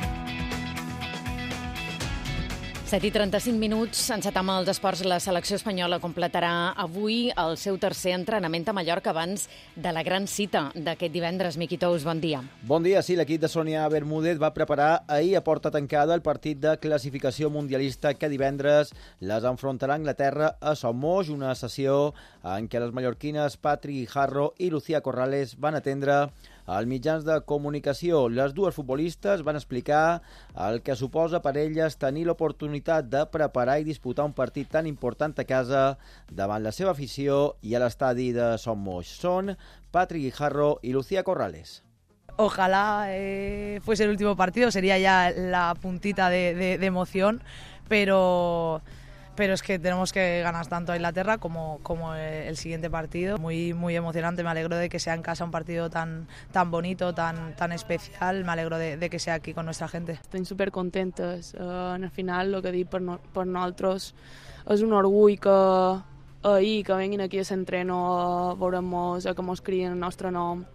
7:35, encetam els esports. La selecció espanyola completarà avui el seu tercer entrenament a Mallorca abans de la gran cita d'aquest divendres. Miqui Tous, bon dia.
Bon dia, sí, l'equip de Sonia Bermúdez va preparar ahir a porta tancada el partit de classificació mundialista que divendres les enfrontarà Anglaterra a Sommoix, una sessió en què les mallorquines Patri Guijarro i Lucía Corrales van atendre als mitjans de comunicació. Les dues futbolistes van explicar el que suposa per elles tenir l'oportunitat de preparar i disputar un partit tan important a casa davant la seva afició i a l'estadi de Sommoix. Són Patri Guijarro y Lucía Corrales.
Ojalá fuese el último partido, sería ya la puntita de emoción, pero es que tenemos que ganar tanto a Inglaterra como el siguiente partido. Muy emocionante, me alegro de que sea en casa un partido tan bonito, tan especial, me alegro de que sea aquí con nuestra gente.
Estem supercontentes, en el final el que dic per nosaltres és un orgull que ahir que venguin aquí a l'entreno a veure'ns, a que mos crien el nostre nom,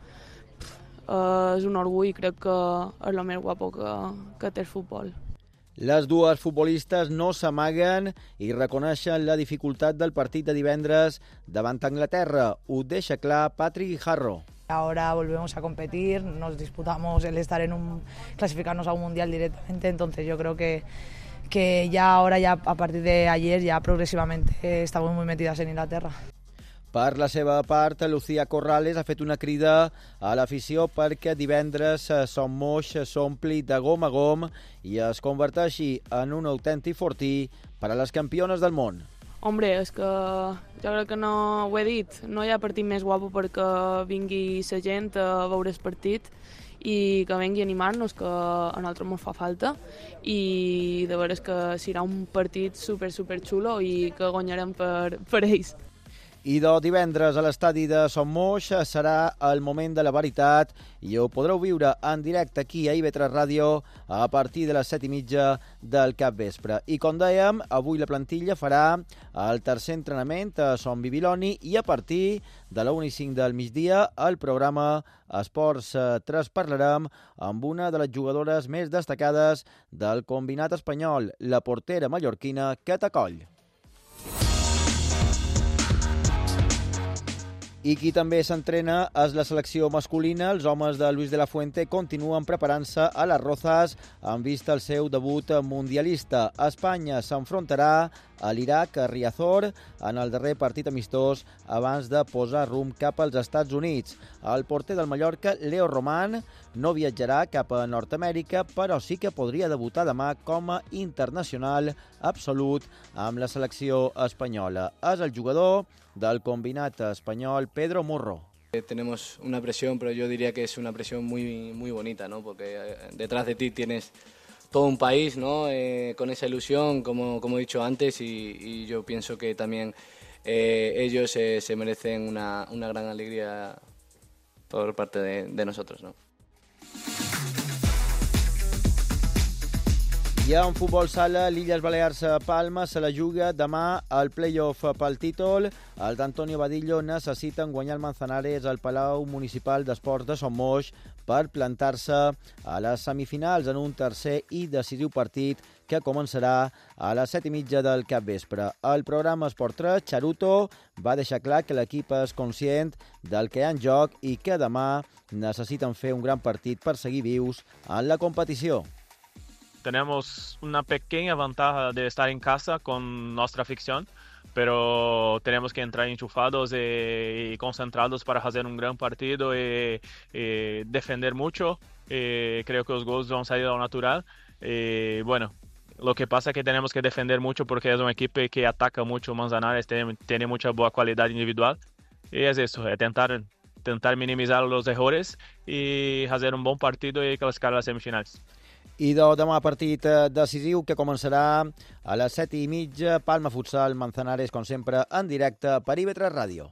és un orgull i crec que és el més guapo que té el futbol.
Les dues futbolistes no s'amaguen i reconeixen la dificultat del partit de divendres davant Anglaterra. Ho deixa clar Patri Guijarro.
Ahora volvemos a competir, nos disputamos el estar clasificarnos a un mundial directamente, entonces yo creo que ya ahora, ya a partir de ayer, ya progresivamente estamos muy metidas en Inglaterra.
Per la seva part, Lucía Corrales ha fet una crida a l'afició perquè divendres Sommoix s'ompli de gom a gom i es converteixi en un autèntic fortí per a les campiones del món.
Hombre, és que jo crec que no ho he dit, no hi ha partit més guapo perquè vingui la gent a veure el partit i que vengui a animar-nos, que a nosaltres ens fa falta, i de veres que serà un partit super xulo i que guanyarem per ells.
I divendres a l'estadi de Sommoix serà el moment de la veritat i ho podreu viure en directe aquí a IB3 Ràdio a partir de les 7:30 del capvespre. I com dèiem, avui la plantilla farà el tercer entrenament a Son Bibiloni i a partir de la 1:05 del migdia al programa Esports 3 parlarem amb una de les jugadores més destacades del combinat espanyol, la portera mallorquina Cata Coll. I qui també s'entrena és la selecció masculina. Els homes de Luis de la Fuente continuen preparant-se a les Rozas en vista al seu debut mundialista. Espanya s'enfrontarà a l'Iraq, a Riazor, en el darrer partit amistós abans de posar rumb cap als Estats Units. El porter del Mallorca, Leo Román, no viatjarà cap a Nord-Amèrica, però sí que podria debutar demà com a internacional absolut amb la selecció espanyola. És el jugador del combinat espanyol Pedro Murro.
Tenemos una presión, pero yo diría que es una presión muy bonita, ¿no? Porque detrás de ti tienes todo un país, ¿no? Con esa ilusión, como he dicho antes, y yo pienso que también ellos se merecen una gran alegría por parte de nosotros, ¿no?
I en futbol sala, l'Illes Balears-Palma se la juga demà al play-off pel títol. Els d'Antonio Badillo necessiten guanyar el Manzanares al Palau Municipal d'Esports de Son Moix per plantar-se a les semifinals en un tercer i decisiu partit que començarà a les 7:30 del capvespre. El programa Esport 3, Charuto, va deixar clar que l'equip és conscient del que hi ha en joc i que demà necessiten fer un gran partit per seguir vius en la competició.
Tenemos una pequeña ventaja de estar en casa con nuestra afición, pero tenemos que entrar enchufados y concentrados para hacer un gran partido y defender mucho. Creo que los goles van a salir a lo natural. Bueno, lo que pasa es que tenemos que defender mucho porque es un equipo que ataca mucho. Manzanares tiene mucha buena calidad individual. Y es eso, tentar minimizar los errores y hacer un buen partido y clasificar a las semifinales.
I demà partit decisiu que començarà a les 7:30, Palma Futsal, Manzanares, com sempre, en directe per IB3 Ràdio.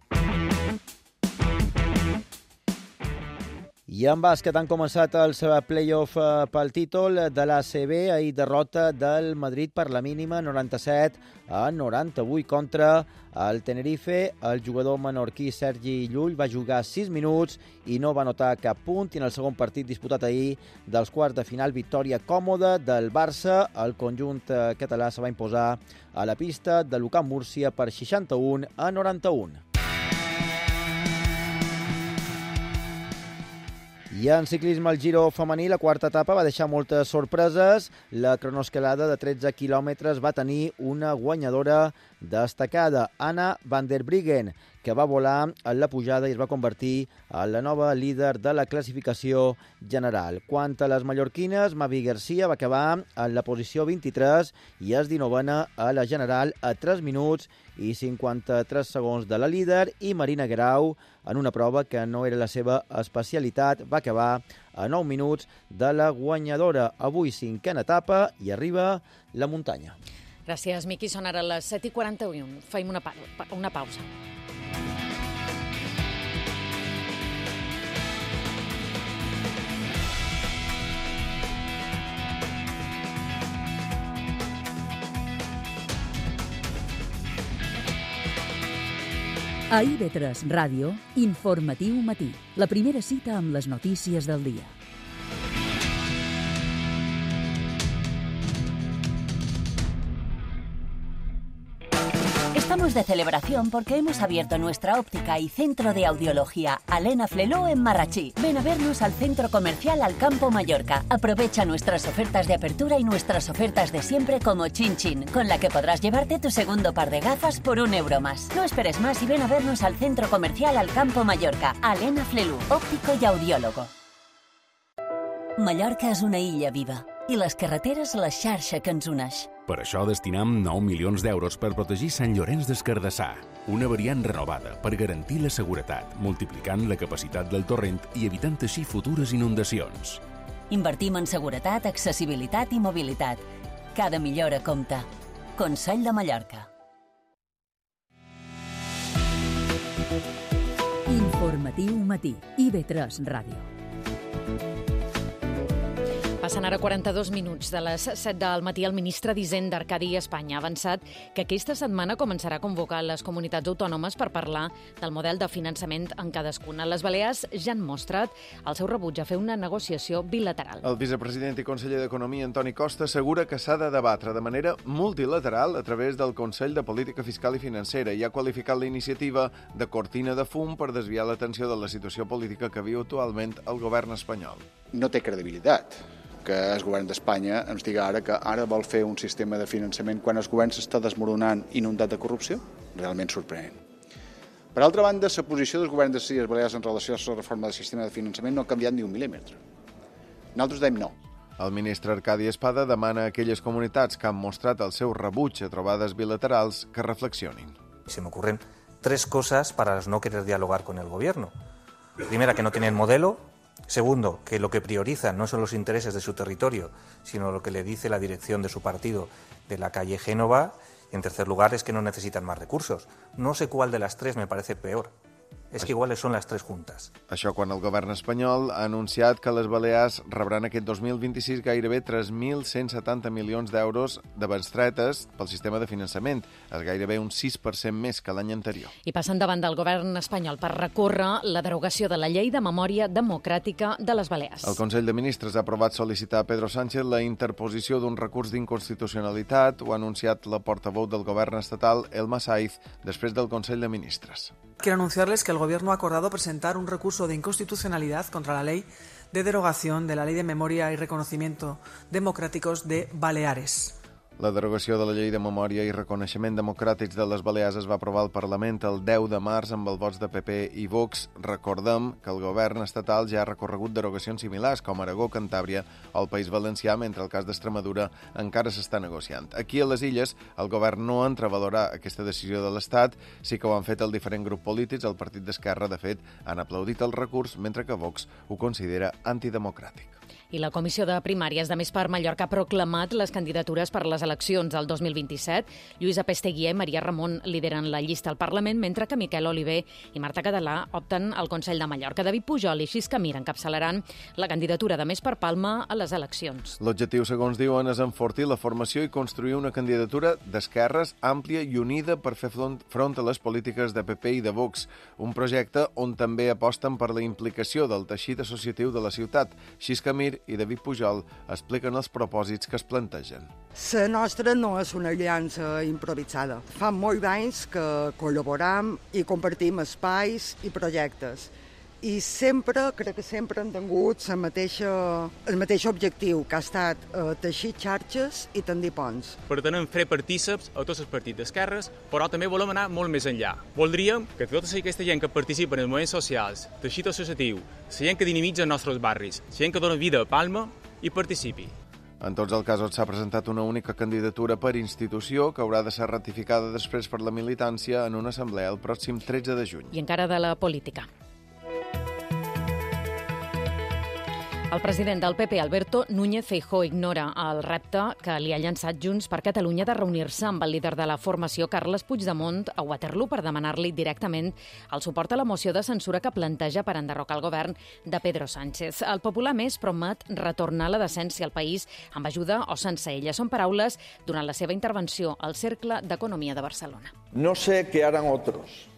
I en bàsquet han començat els play-off pel títol de l'ACB. Ahir derrota del Madrid per la mínima, 97-98 contra el Tenerife. El jugador menorquí Sergi Llull va jugar 6 minuts i no va anotar cap punt. I en el segon partit disputat ahir dels quarts de final, victòria còmoda del Barça. El conjunt català se va imposar a la pista de l'UCAM Múrcia per 61-91. I en ciclisme, el Giro femení, la quarta etapa va deixar moltes sorpreses. La cronoescalada de 13 quilòmetres va tenir una guanyadora destacada, Anna van der Breggen, que va volar en la pujada i es va convertir en la nova líder de la classificació general. Quant a les mallorquines, Mavi Garcia va acabar en la posició 23 i és 19a a la general a 3 minuts i 53 segons de la líder, i Marina Grau, en una prova que no era la seva especialitat, va acabar a 9 minuts de la guanyadora. Avui 5a etapa i arriba la muntanya.
Gràcies, Miqui. Són ara les 7:41. Fem una pausa.
A IB3 Ràdio, Informatiu Matí. La primera cita amb les notícies del dia.
Estamos de celebración porque hemos abierto nuestra óptica y centro de audiología Alena Fleló en Marrachí. Ven a vernos al centro comercial Alcampo Mallorca. Aprovecha nuestras ofertas de apertura y nuestras ofertas de siempre como Chin Chin, con la que podrás llevarte tu segundo par de gafas por €1 más. No esperes más y ven a vernos al centro comercial Alcampo Mallorca. Alena Fleló, òptico i audiòlogo. Mallorca és una illa viva i les carreteres la xarxa que ens uneix.
Per això destinem 9 milions d'euros per protegir Sant Llorenç des Cardassar, una variant renovada per garantir la seguretat, multiplicant la capacitat del torrent i evitant així futures inundacions.
Invertim en seguretat, accessibilitat i mobilitat. Cada millora compta. Consell de Mallorca.
Informatiu Matí, IB3 Ràdio.
Passen ara 42 minuts de les 7 del matí. El ministre d'Hisenda, Arcadi Espanya, ha avançat que aquesta setmana començarà a convocar les comunitats autònomes per parlar del model de finançament en cadascuna. Les Balears ja han mostrat el seu rebuig a fer una negociació bilateral.
El vicepresident i conseller d'Economia, Antoni Costa, assegura que s'ha de debatre de manera multilateral a través del Consell de Política Fiscal i Financera i ha qualificat la iniciativa de cortina de fum per desviar l'atenció de la situació política que viu actualment el govern espanyol.
No té credibilitat que el govern d'Espanya ens diga ara que ara vol fer un sistema de finançament quan el govern s'està desmoronant inundat de corrupció? Realment sorprenent. Per altra banda, la posició del govern de les Illes Balears en relació a la reforma del sistema de finançament no ha canviat ni un mil·límetre. Nosaltres dèiem no.
El ministre Arcadi Espada demana a aquelles comunitats que han mostrat el seu rebuig a trobades bilaterals que reflexionin.
Se me ocurren 3 cosas para no querer dialogar con el gobierno. Primera, que no tienen modelo. Segundo, que lo que priorizan no son los intereses de su territorio, sino lo que le dice la dirección de su partido de la calle Génova. Y en tercer lugar, es que no necesitan más recursos. No sé cuál de las 3 me parece peor. Es que igual son las tres juntas.
Això quan el govern espanyol ha anunciat que les Balears rebran aquest 2026 gairebé 3.170 milions d'euros de bestretes pel sistema de finançament. És gairebé un 6% més que l'any anterior.
I passen davant del govern espanyol per recórrer la derogació de la llei de memòria democràtica de les Balears.
El Consell de Ministres ha aprovat sol·licitar a Pedro Sánchez la interposició d'un recurs d'inconstitucionalitat. Ho ha anunciat la portaveu del govern estatal, Elma Saiz, després del Consell de Ministres.
Quiero anunciarles que el Gobierno ha acordado presentar un recurso de inconstitucionalidad contra la ley de derogación de la Ley de Memoria y Reconocimiento Democráticos de Baleares.
La derogació de la Llei de Memòria i Reconeixement Democràtics de les Balears es va aprovar al Parlament el 10 de març amb els vots de PP i Vox. Recordem que el govern estatal ja ha recorregut derogacions similars com Aragó, Cantàbria o el País Valencià, mentre el cas d'Extremadura encara s'està negociant. Aquí a les Illes el govern no entra a valorar aquesta decisió de l'Estat, sí que ho han fet el diferent grup polítics. El Partit d'Esquerra, de fet, han aplaudit el recurs, mentre que Vox ho considera antidemocràtic.
I la Comissió de Primàries de Més per Mallorca ha proclamat les candidatures per a les eleccions del 2027. Lluïsa Pesteguier i Maria Ramon lideren la llista al Parlament, mentre que Miquel Oliver i Marta Català opten al Consell de Mallorca. David Pujol i Xisca Mir encapçalaran la candidatura de Més per Palma a les eleccions.
L'objectiu, segons diuen, és enfortir la formació i construir una candidatura d'esquerres àmplia i unida per fer front a les polítiques de PP i de Vox. Un projecte on també aposten per la implicació del teixit associatiu de la ciutat. Xisca Mir i David Pujol expliquen els propòsits que es plantegen.
La nostra no és una aliança improvisada. Fa molts anys que col·laboram i compartim espais i projectes. I crec que sempre han tingut el mateix objectiu, que ha estat teixir xarxes i tendir ponts.
Pretenem fer partíceps a tots els partits d'esquerres, però també volem anar molt més enllà. Voldríem que tota aquesta gent que participa en els moviments socials, teixit associatiu, la gent que dinamitza els nostres barris, la gent que dona vida a Palma, hi participi.
En tots els casos s'ha presentat una única candidatura per institució que haurà de ser ratificada després per la militància en una assemblea el pròxim 13 de juny.
I encara de la política. El president del PP, Alberto Núñez Feijóo, ignora el repte que li ha llançat Junts per Catalunya de reunir-se amb el líder de la formació, Carles Puigdemont, a Waterloo per demanar-li directament el suport a la moció de censura que planteja per enderrocar el govern de Pedro Sánchez. El Popular Més promet retornar la decència al país amb ajuda o sense ella. Són paraules durant la seva intervenció al Cercle d'Economia de Barcelona.
No sé qué harán otros.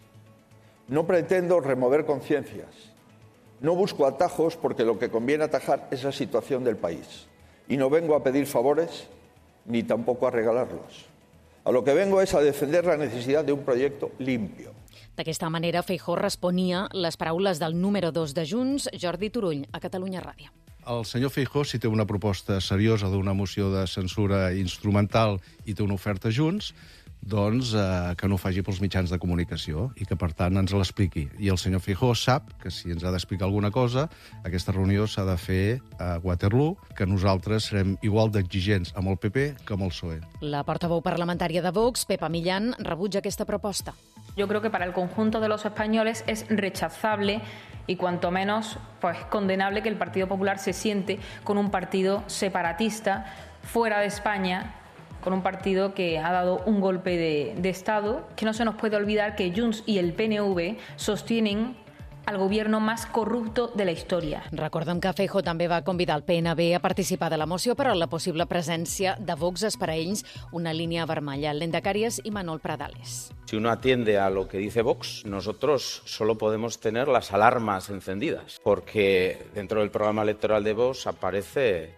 No pretendo remover conciencias. No busco atajos porque lo que conviene atajar es la situación del país. Y no vengo a pedir favores ni tampoco a regalarlos. A lo que vengo es a defender la necesidad de un proyecto limpio.
D'aquesta manera, Feijóo responia les paraules del número 2 de Junts, Jordi Turull, a Catalunya Ràdio.
El senyor Feijóo, si té una proposta seriosa d'una moció de censura instrumental i té una oferta Junts, doncs que no ho faci pels mitjans de comunicació i que, per tant, ens l'expliqui. I el senyor Feijóo sap que si ens ha d'explicar alguna cosa, aquesta reunió s'ha de fer a Waterloo, que nosaltres serem igual d'exigents amb el PP que amb el PSOE.
La portaveu parlamentària de Vox, Pepa Millán, rebutja aquesta proposta.
Yo creo que para el conjunto de los españoles es rechazable y cuanto menos condenable que el Partido Popular se siente con un partido separatista fuera de España, con un partido que ha dado un golpe de Estado, que no se nos puede olvidar que Junts y el PNV sostienen al gobierno más corrupto de la història.
Recordem que Feijóo també va convidar el PNB a participar de la moció, però la possible presència de Vox és per a ells una línia vermella. Lendakarias y Manol Pradales.
Si uno atiende a lo que dice Vox, nosotros solo podemos tener las alarmas encendidas, porque dentro del programa electoral de Vox aparece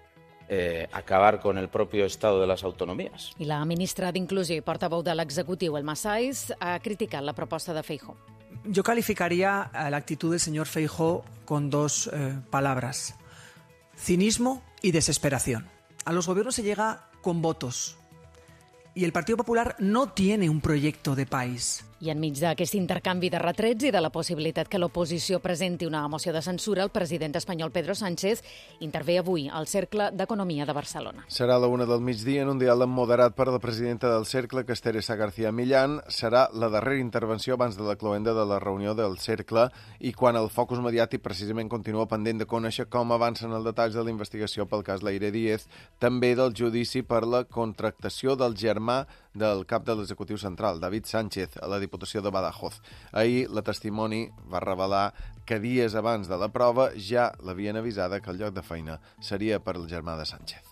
acabar con el propio estado de las autonomías.
I la ministra d'Inclusió i portaveu de l'executiu, Elma Saiz, ha criticat la proposta de Feijóo.
Yo calificaría la actitud del señor Feijóo con dos palabras: cinismo y desesperación. A los gobiernos se llega con votos y el Partido Popular no tiene un proyecto de país.
I enmig d'aquest intercanvi de retrets i de la possibilitat que l'oposició presenti una moció de censura, el president espanyol Pedro Sánchez intervé avui al Cercle d'Economia de Barcelona.
Serà a la 1 del migdia en un diàleg moderat per la presidenta del Cercle, que és Teresa García Millán. Serà la darrera intervenció abans de la cloenda de la reunió del Cercle i quan el focus mediàtic precisament continua pendent de conèixer com avancen els detalls de la investigació pel cas Leire Díez, també del judici per la contractació del germà del cap de l'Executiu Central, David Sánchez. A la Diputació de Badajoz. Ahir la testimoni va revelar que dies abans de la prova ja l'havien avisada que el lloc de feina seria per al germà de Sánchez.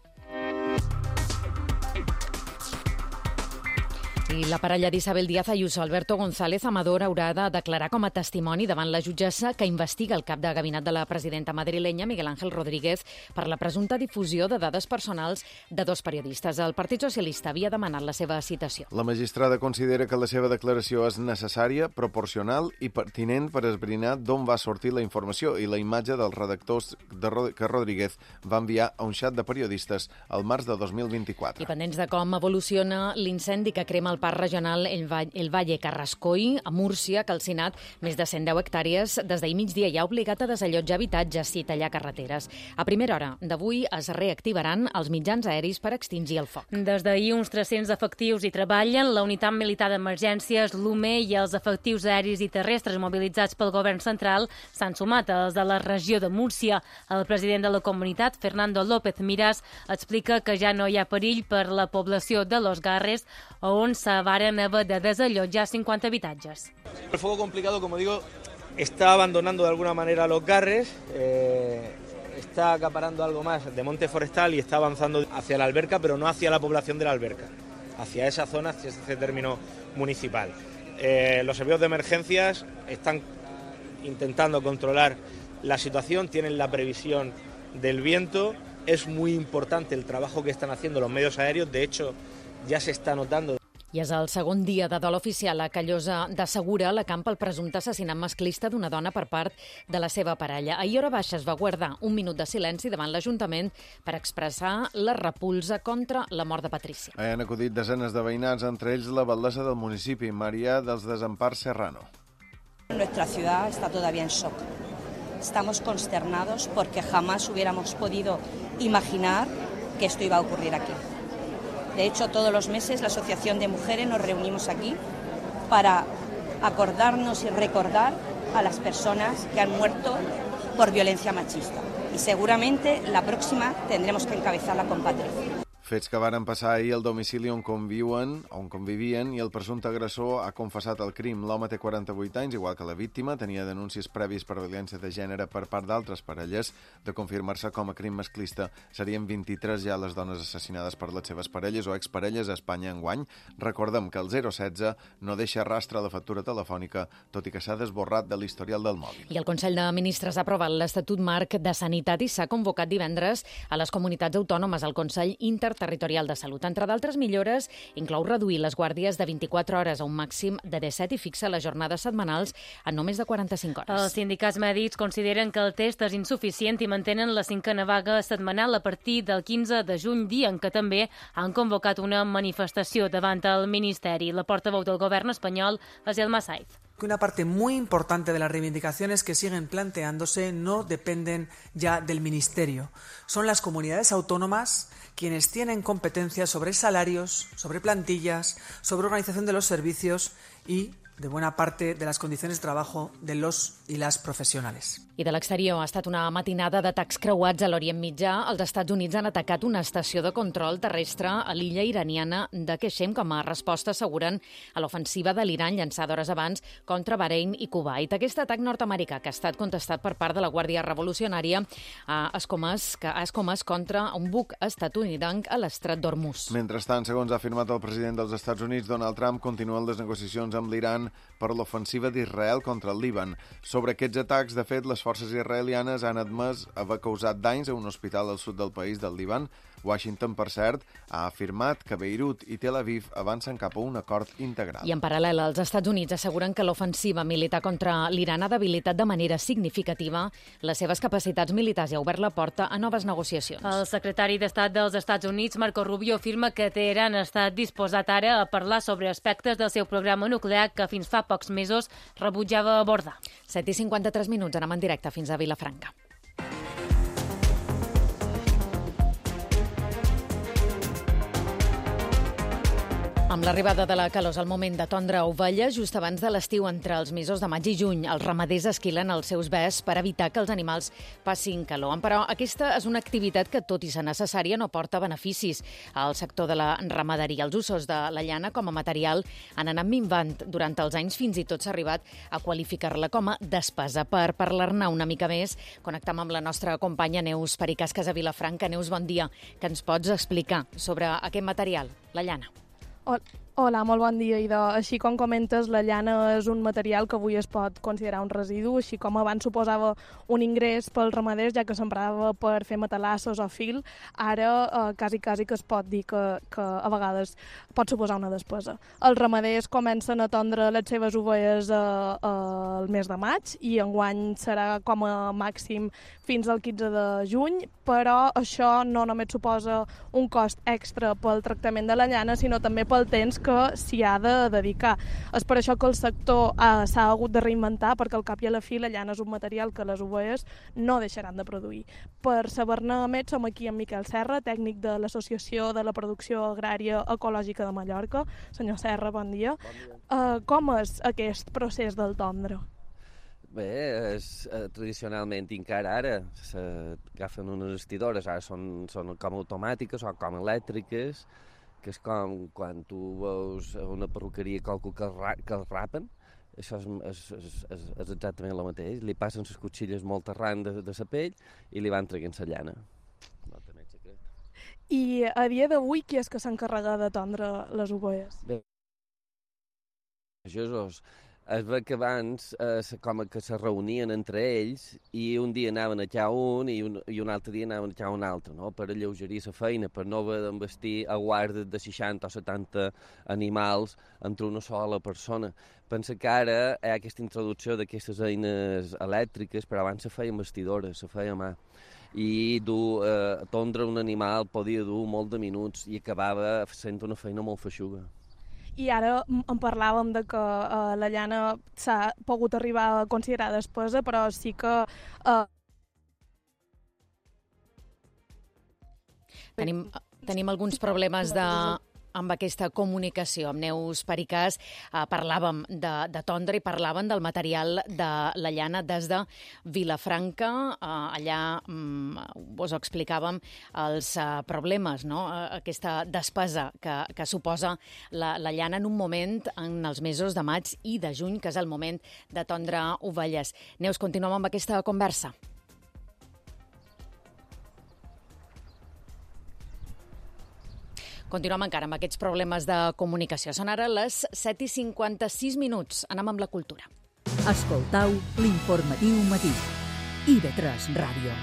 I la parella d'Isabel Díaz Ayuso, Alberto González Amador, haurà de declarar com a testimoni davant la jutgessa que investiga el cap de gabinet de la presidenta madrilenya, Miguel Ángel Rodríguez, per la presumpta difusió de dades personals de dos periodistes. El Partit Socialista havia demanat la seva citació.
La magistrada considera que la seva declaració és necessària, proporcional i pertinent per esbrinar d'on va sortir la informació i la imatge dels redactors que Rodríguez va enviar a un xat de periodistes al març de 2024.
I pendents de com evoluciona l'incendi que crema el Parc Regional El Valle Carrascoy, a Múrcia, que ha calcinat més de 110 hectàrees des d'ahir migdia i ha obligat a desallotjar habitatges i tallar carreteres. A primera hora d'avui es reactivaran els mitjans aeris per extingir el foc.
Des d'ahir uns 300 efectius hi treballen. La Unitat Militar d'Emergències, l'UME i els efectius aeris i terrestres mobilitzats pel govern central s'han sumat als de la regió de Múrcia. El president de la comunitat, Fernando López Miras, explica que ja no hi ha perill per la població de Los Garres, on varen haver de desallotjar 50 habitatges.
El fuego complicado, como digo, está abandonando de alguna manera Los Garres, está acaparando algo más de monte forestal y está avanzando hacia la alberca, pero no hacia la población de la alberca, hacia esa zona, hacia ese término municipal. Los servicios de emergencias están intentando controlar la situación, tienen la previsión del viento. Es muy importante el trabajo que están haciendo los medios aéreos, de hecho ja s'està notando.
I és el segon dia de dol oficial a Callosa de Segura, la camp pel presumpte assassinat masclista d'una dona per part de la seva parella. Ahir hora baixa es va guardar un minut de silenci davant l'Ajuntament per expressar la repulsa contra la mort de Patricia.
Han acudit desenes de veïnats, entre ells la batllessa del municipi, Maria dels Desempars Serrano.
Nuestra ciudad está todavía en shock. Estamos consternados porque jamás hubiéramos podido imaginar que esto iba a ocurrir aquí. De hecho, todos los meses la Asociación de Mujeres nos reunimos aquí para acordarnos y recordar a las personas que han muerto por violencia machista. Y seguramente la próxima tendremos que encabezarla con Patricia.
Fets que varen passar ahir al domicili on convivien i el presumpte agressor ha confessat el crim. L'home té 48 anys, igual que la víctima, tenia denúncies prèvies per violència de gènere per part d'altres parelles. De confirmar-se com a crim masclista, serien 23 ja les dones assassinades per les seves parelles o exparelles a Espanya enguany. Recordem que el 016 no deixa rastre a la factura telefònica, tot i que s'ha desborrat de l'historial del mòbil.
I el Consell de Ministres ha aprovat l'Estatut Marc de Sanitat i s'ha convocat divendres a les comunitats autònomes al Consell Interterritorial de Salut. Entre d'altres millores, inclou reduir les guàrdies de 24 hores a un màxim de 17 i fixa les jornades setmanals a no més de 45 hores.
Els sindicats mèdics consideren que el test és insuficient i mantenen la 5a vaga setmanal a partir del 15 de juny, dia en què també han convocat una manifestació davant el Ministeri. La portaveu del govern espanyol és Elma Saiz.
Una parte muy importante de las reivindicaciones que siguen planteándose no dependen ya del Ministerio. Son las comunidades autónomas quienes tienen competencias sobre salarios, sobre plantillas, sobre organización de los servicios y de buena parte de las condiciones de trabajo de los y las profesionales.
I de l'exterior ha estat una matinada d'atacs creuats a l'Orient Mitjà. Els Estats Units han atacat una estació de control terrestre a l'illa iraniana de Qeshem com a resposta, asseguren, a l'ofensiva de l'Iran llançada hores abans contra Bahrein i Kuwait. Aquest atac nord-americà, que ha estat contestat per part de la Guàrdia Revolucionària, ha escomès contra un buc estatunidenc a l'estret d'Hormuz.
Mentrestant, segons ha afirmat el president dels Estats Units, Donald Trump, continuen les negociacions amb l'Iran per l'ofensiva d'Israel contra el Líban. Sobre aquests atacs, de fet, les forces israelianes han admès haver causat danys a un hospital al sud del país del Líban. Washington, per cert, ha afirmat que Beirut i Tel Aviv avancen cap a un acord integral.
I en paral·lel, els Estats Units asseguren que l'ofensiva militar contra l'Iran ha debilitat de manera significativa les seves capacitats militars i ha obert la porta a noves negociacions.
El secretari d'Estat dels Estats Units, Marco Rubio, afirma que Teheran està disposat ara a parlar sobre aspectes del seu programa nuclear que fins fa pocs mesos rebutjava abordar.
7:53 minuts, anem en directe fins a Vilafranca. Amb l'arribada de la calor és el moment de tondre ovelles just abans de l'estiu, entre els mesos de maig i juny. Els ramaders esquilen els seus bés per evitar que els animals passin calor. Però aquesta és una activitat que, tot i ser necessària, no porta beneficis. Al sector de la ramaderia, els usos de la llana com a material han anat minvant durant els anys, fins i tot s'ha arribat a qualificar-la com a despesa. Per parlar-ne una mica més, connectam amb la nostra companya Neus Pericascas a Vilafranca. Neus, bon dia. Què ens pots explicar sobre aquest material, la llana?
Hola, molt bon dia. Així com comentes, la llana és un material que avui es pot considerar un residu, així com abans suposava un ingrés pels ramaders, ja que s'emprava per fer matalassos o fil, ara quasi que es pot dir que a vegades pot suposar una despesa. Els ramaders comencen a tondre les seves ovelles al mes de maig i enguany serà com a màxim fins al 15 de juny, però això no només suposa un cost extra pel tractament de la llana, sinó també pel temps que s'hi ha de dedicar. És per això que el sector s'ha hagut de reinventar, perquè al cap i a la fi la llana és un material que les ovelles no deixaran de produir. Per saber-ne més, som aquí amb Miquel Serra, tècnic de l'Associació de la Producció Agrària Ecològica de Mallorca. Senyor Serra, bon dia. Com és aquest procés del tondre?
Bé, tradicionalment encara ara s'agafen unes vestidores, ara són com automàtiques o com elèctriques, que és com quan tu veus a una perruqueria qualcú que el rapen, això és exactament el mateix. Li passen les cotxilles molt arran de la pell i li van traient la llana. No té més secret.
I a dia d'avui qui és que s'encarrega de tondre les ovelles?
Bé, Jesús, es ve que abans com que se reunien entre ells i un dia anaven a allà un i un altre dia anaven a allà un altre, no? Per alleugerir la feina, per no haver d'envestir a guardes de 60 o 70 animals entre una sola persona. Pensa que ara hi ha aquesta introducció d'aquestes eines elèctriques, però abans se feien vestidores, se feia a mà. I tondre un animal podia dur molt de minuts i acabava sent una feina molt feixuga.
I ara en parlàvem de que la llana s'ha pogut arribar a considerar despesa, però sí que...
Tenim alguns problemes amb aquesta comunicació. Amb Neus Pericas parlàvem de tondre i parlàvem del material de la llana des de Vilafranca. Allà us explicàvem els problemes, no? Aquesta despesa que suposa la llana en un moment, en els mesos de maig i de juny, que és el moment de tondre ovelles. Neus, continuem amb aquesta conversa. Continuem encara amb aquests problemes de comunicació. Són ara les 7:56. Anem amb la cultura.
Escoltau l'informatiu matí. IB3 Ràdio.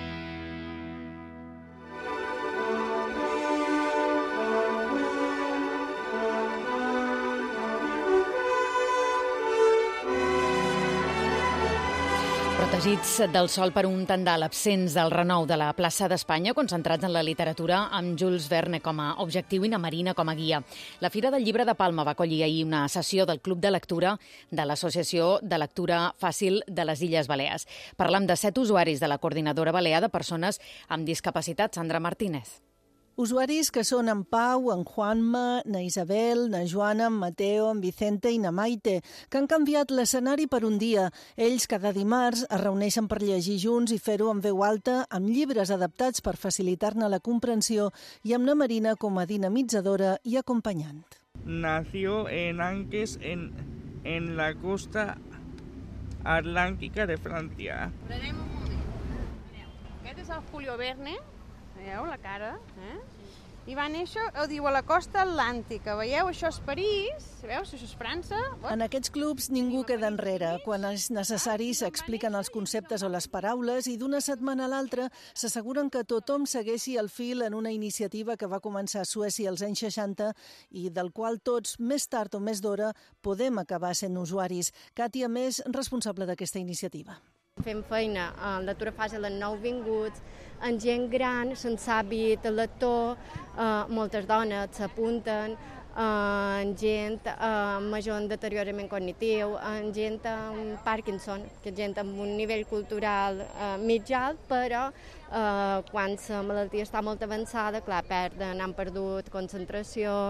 Protegits del sol per un tendal, absents del renou de la plaça d'Espanya, concentrats en la literatura, amb Jules Verne com a objectiu i na Marina com a guia. La Fira del Llibre de Palma va acollir ahir una sessió del Club de Lectura de l'Associació de Lectura Fàcil de les Illes Balears. Parlam de 7 usuaris de la Coordinadora Balear de Persones amb Discapacitat. Sandra Martínez.
Usuaris que són en Pau, en Juanma, na Isabel, na Joana, en Mateo, en Vicente i na Maite, que han canviat l'escenari per un dia. Ells cada dimarts es reuneixen per llegir junts i fer-ho en veu alta, amb llibres adaptats per facilitar-ne la comprensió i amb na Marina com a dinamitzadora i acompanyant.
Nació en Anques, en la costa atlàntica de Francia.
Prenem un moment. Aquest és el Julio Verne. Veieu la cara? I va néixer, ho diu, a la costa atlàntica. Veieu, això és París, veus, això és França.
En aquests clubs ningú queda enrere. Quan és necessari s'expliquen els conceptes o les paraules i d'una setmana a l'altra s'asseguren que tothom segueixi el fil en una iniciativa que va començar a Suècia als anys 60 i del qual tots, més tard o més d'hora, podem acabar sent usuaris. Katia Més, responsable d'aquesta iniciativa.
Fem feina en lectura fàcil en nouvinguts, en gent gran, sense hàbit lector, moltes dones s'apunten, en gent major en deteriorament cognitiu, en gent amb Parkinson, que és gent amb un nivell cultural mig alt, però quan la malaltia està molt avançada, clar, perden, han perdut concentració.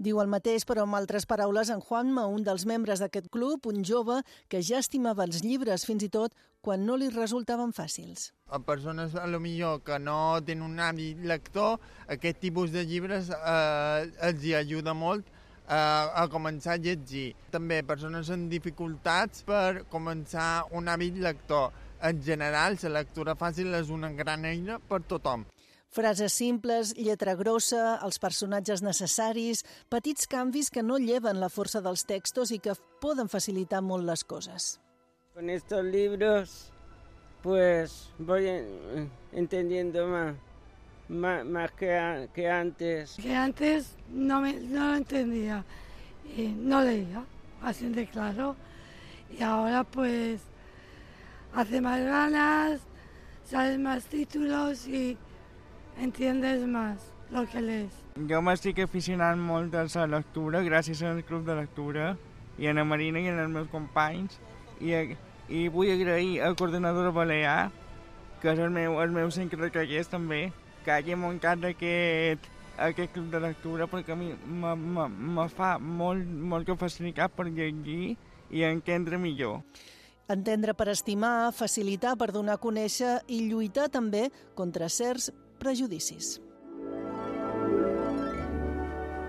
Diu el mateix, però amb altres paraules, en Juanma, un dels membres d'aquest club, un jove que ja estimava els llibres fins i tot quan no li resultaven fàcils.
A persones a lo millor que no tenen un hàbit lector, aquest tipus de llibres els hi ajuda molt a començar a llegir. També persones amb dificultats per començar un hàbit lector. En general, la lectura fàcil és una gran eina per tothom.
Frases simples, lletra grossa, els personatges necessaris, petits canvis que no lleven la força dels textos i que poden facilitar molt les coses.
Con estos libros, pues voy entendiendo más que antes.
Que antes no lo entendía, no leía, así de claro, y ahora pues hace más ganas, sabes más títulos y entiendes más lo que lees.
Jo m'estic aficionant molt a la lectura gràcies al Club de Lectura i a la Marina i als meus companys i vull agrair al coordinador balear, que és el meu centre que és també, que hagi muntat aquest Club de Lectura, perquè a mi me fa molt facilitat per llegir i entendre millor.
Entendre per estimar, facilitar per donar a conèixer i lluitar també contra certs prejudicis.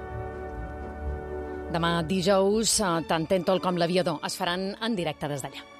Demà dijous, tant Tentol com l'Aviador es faran en directe des d'allà.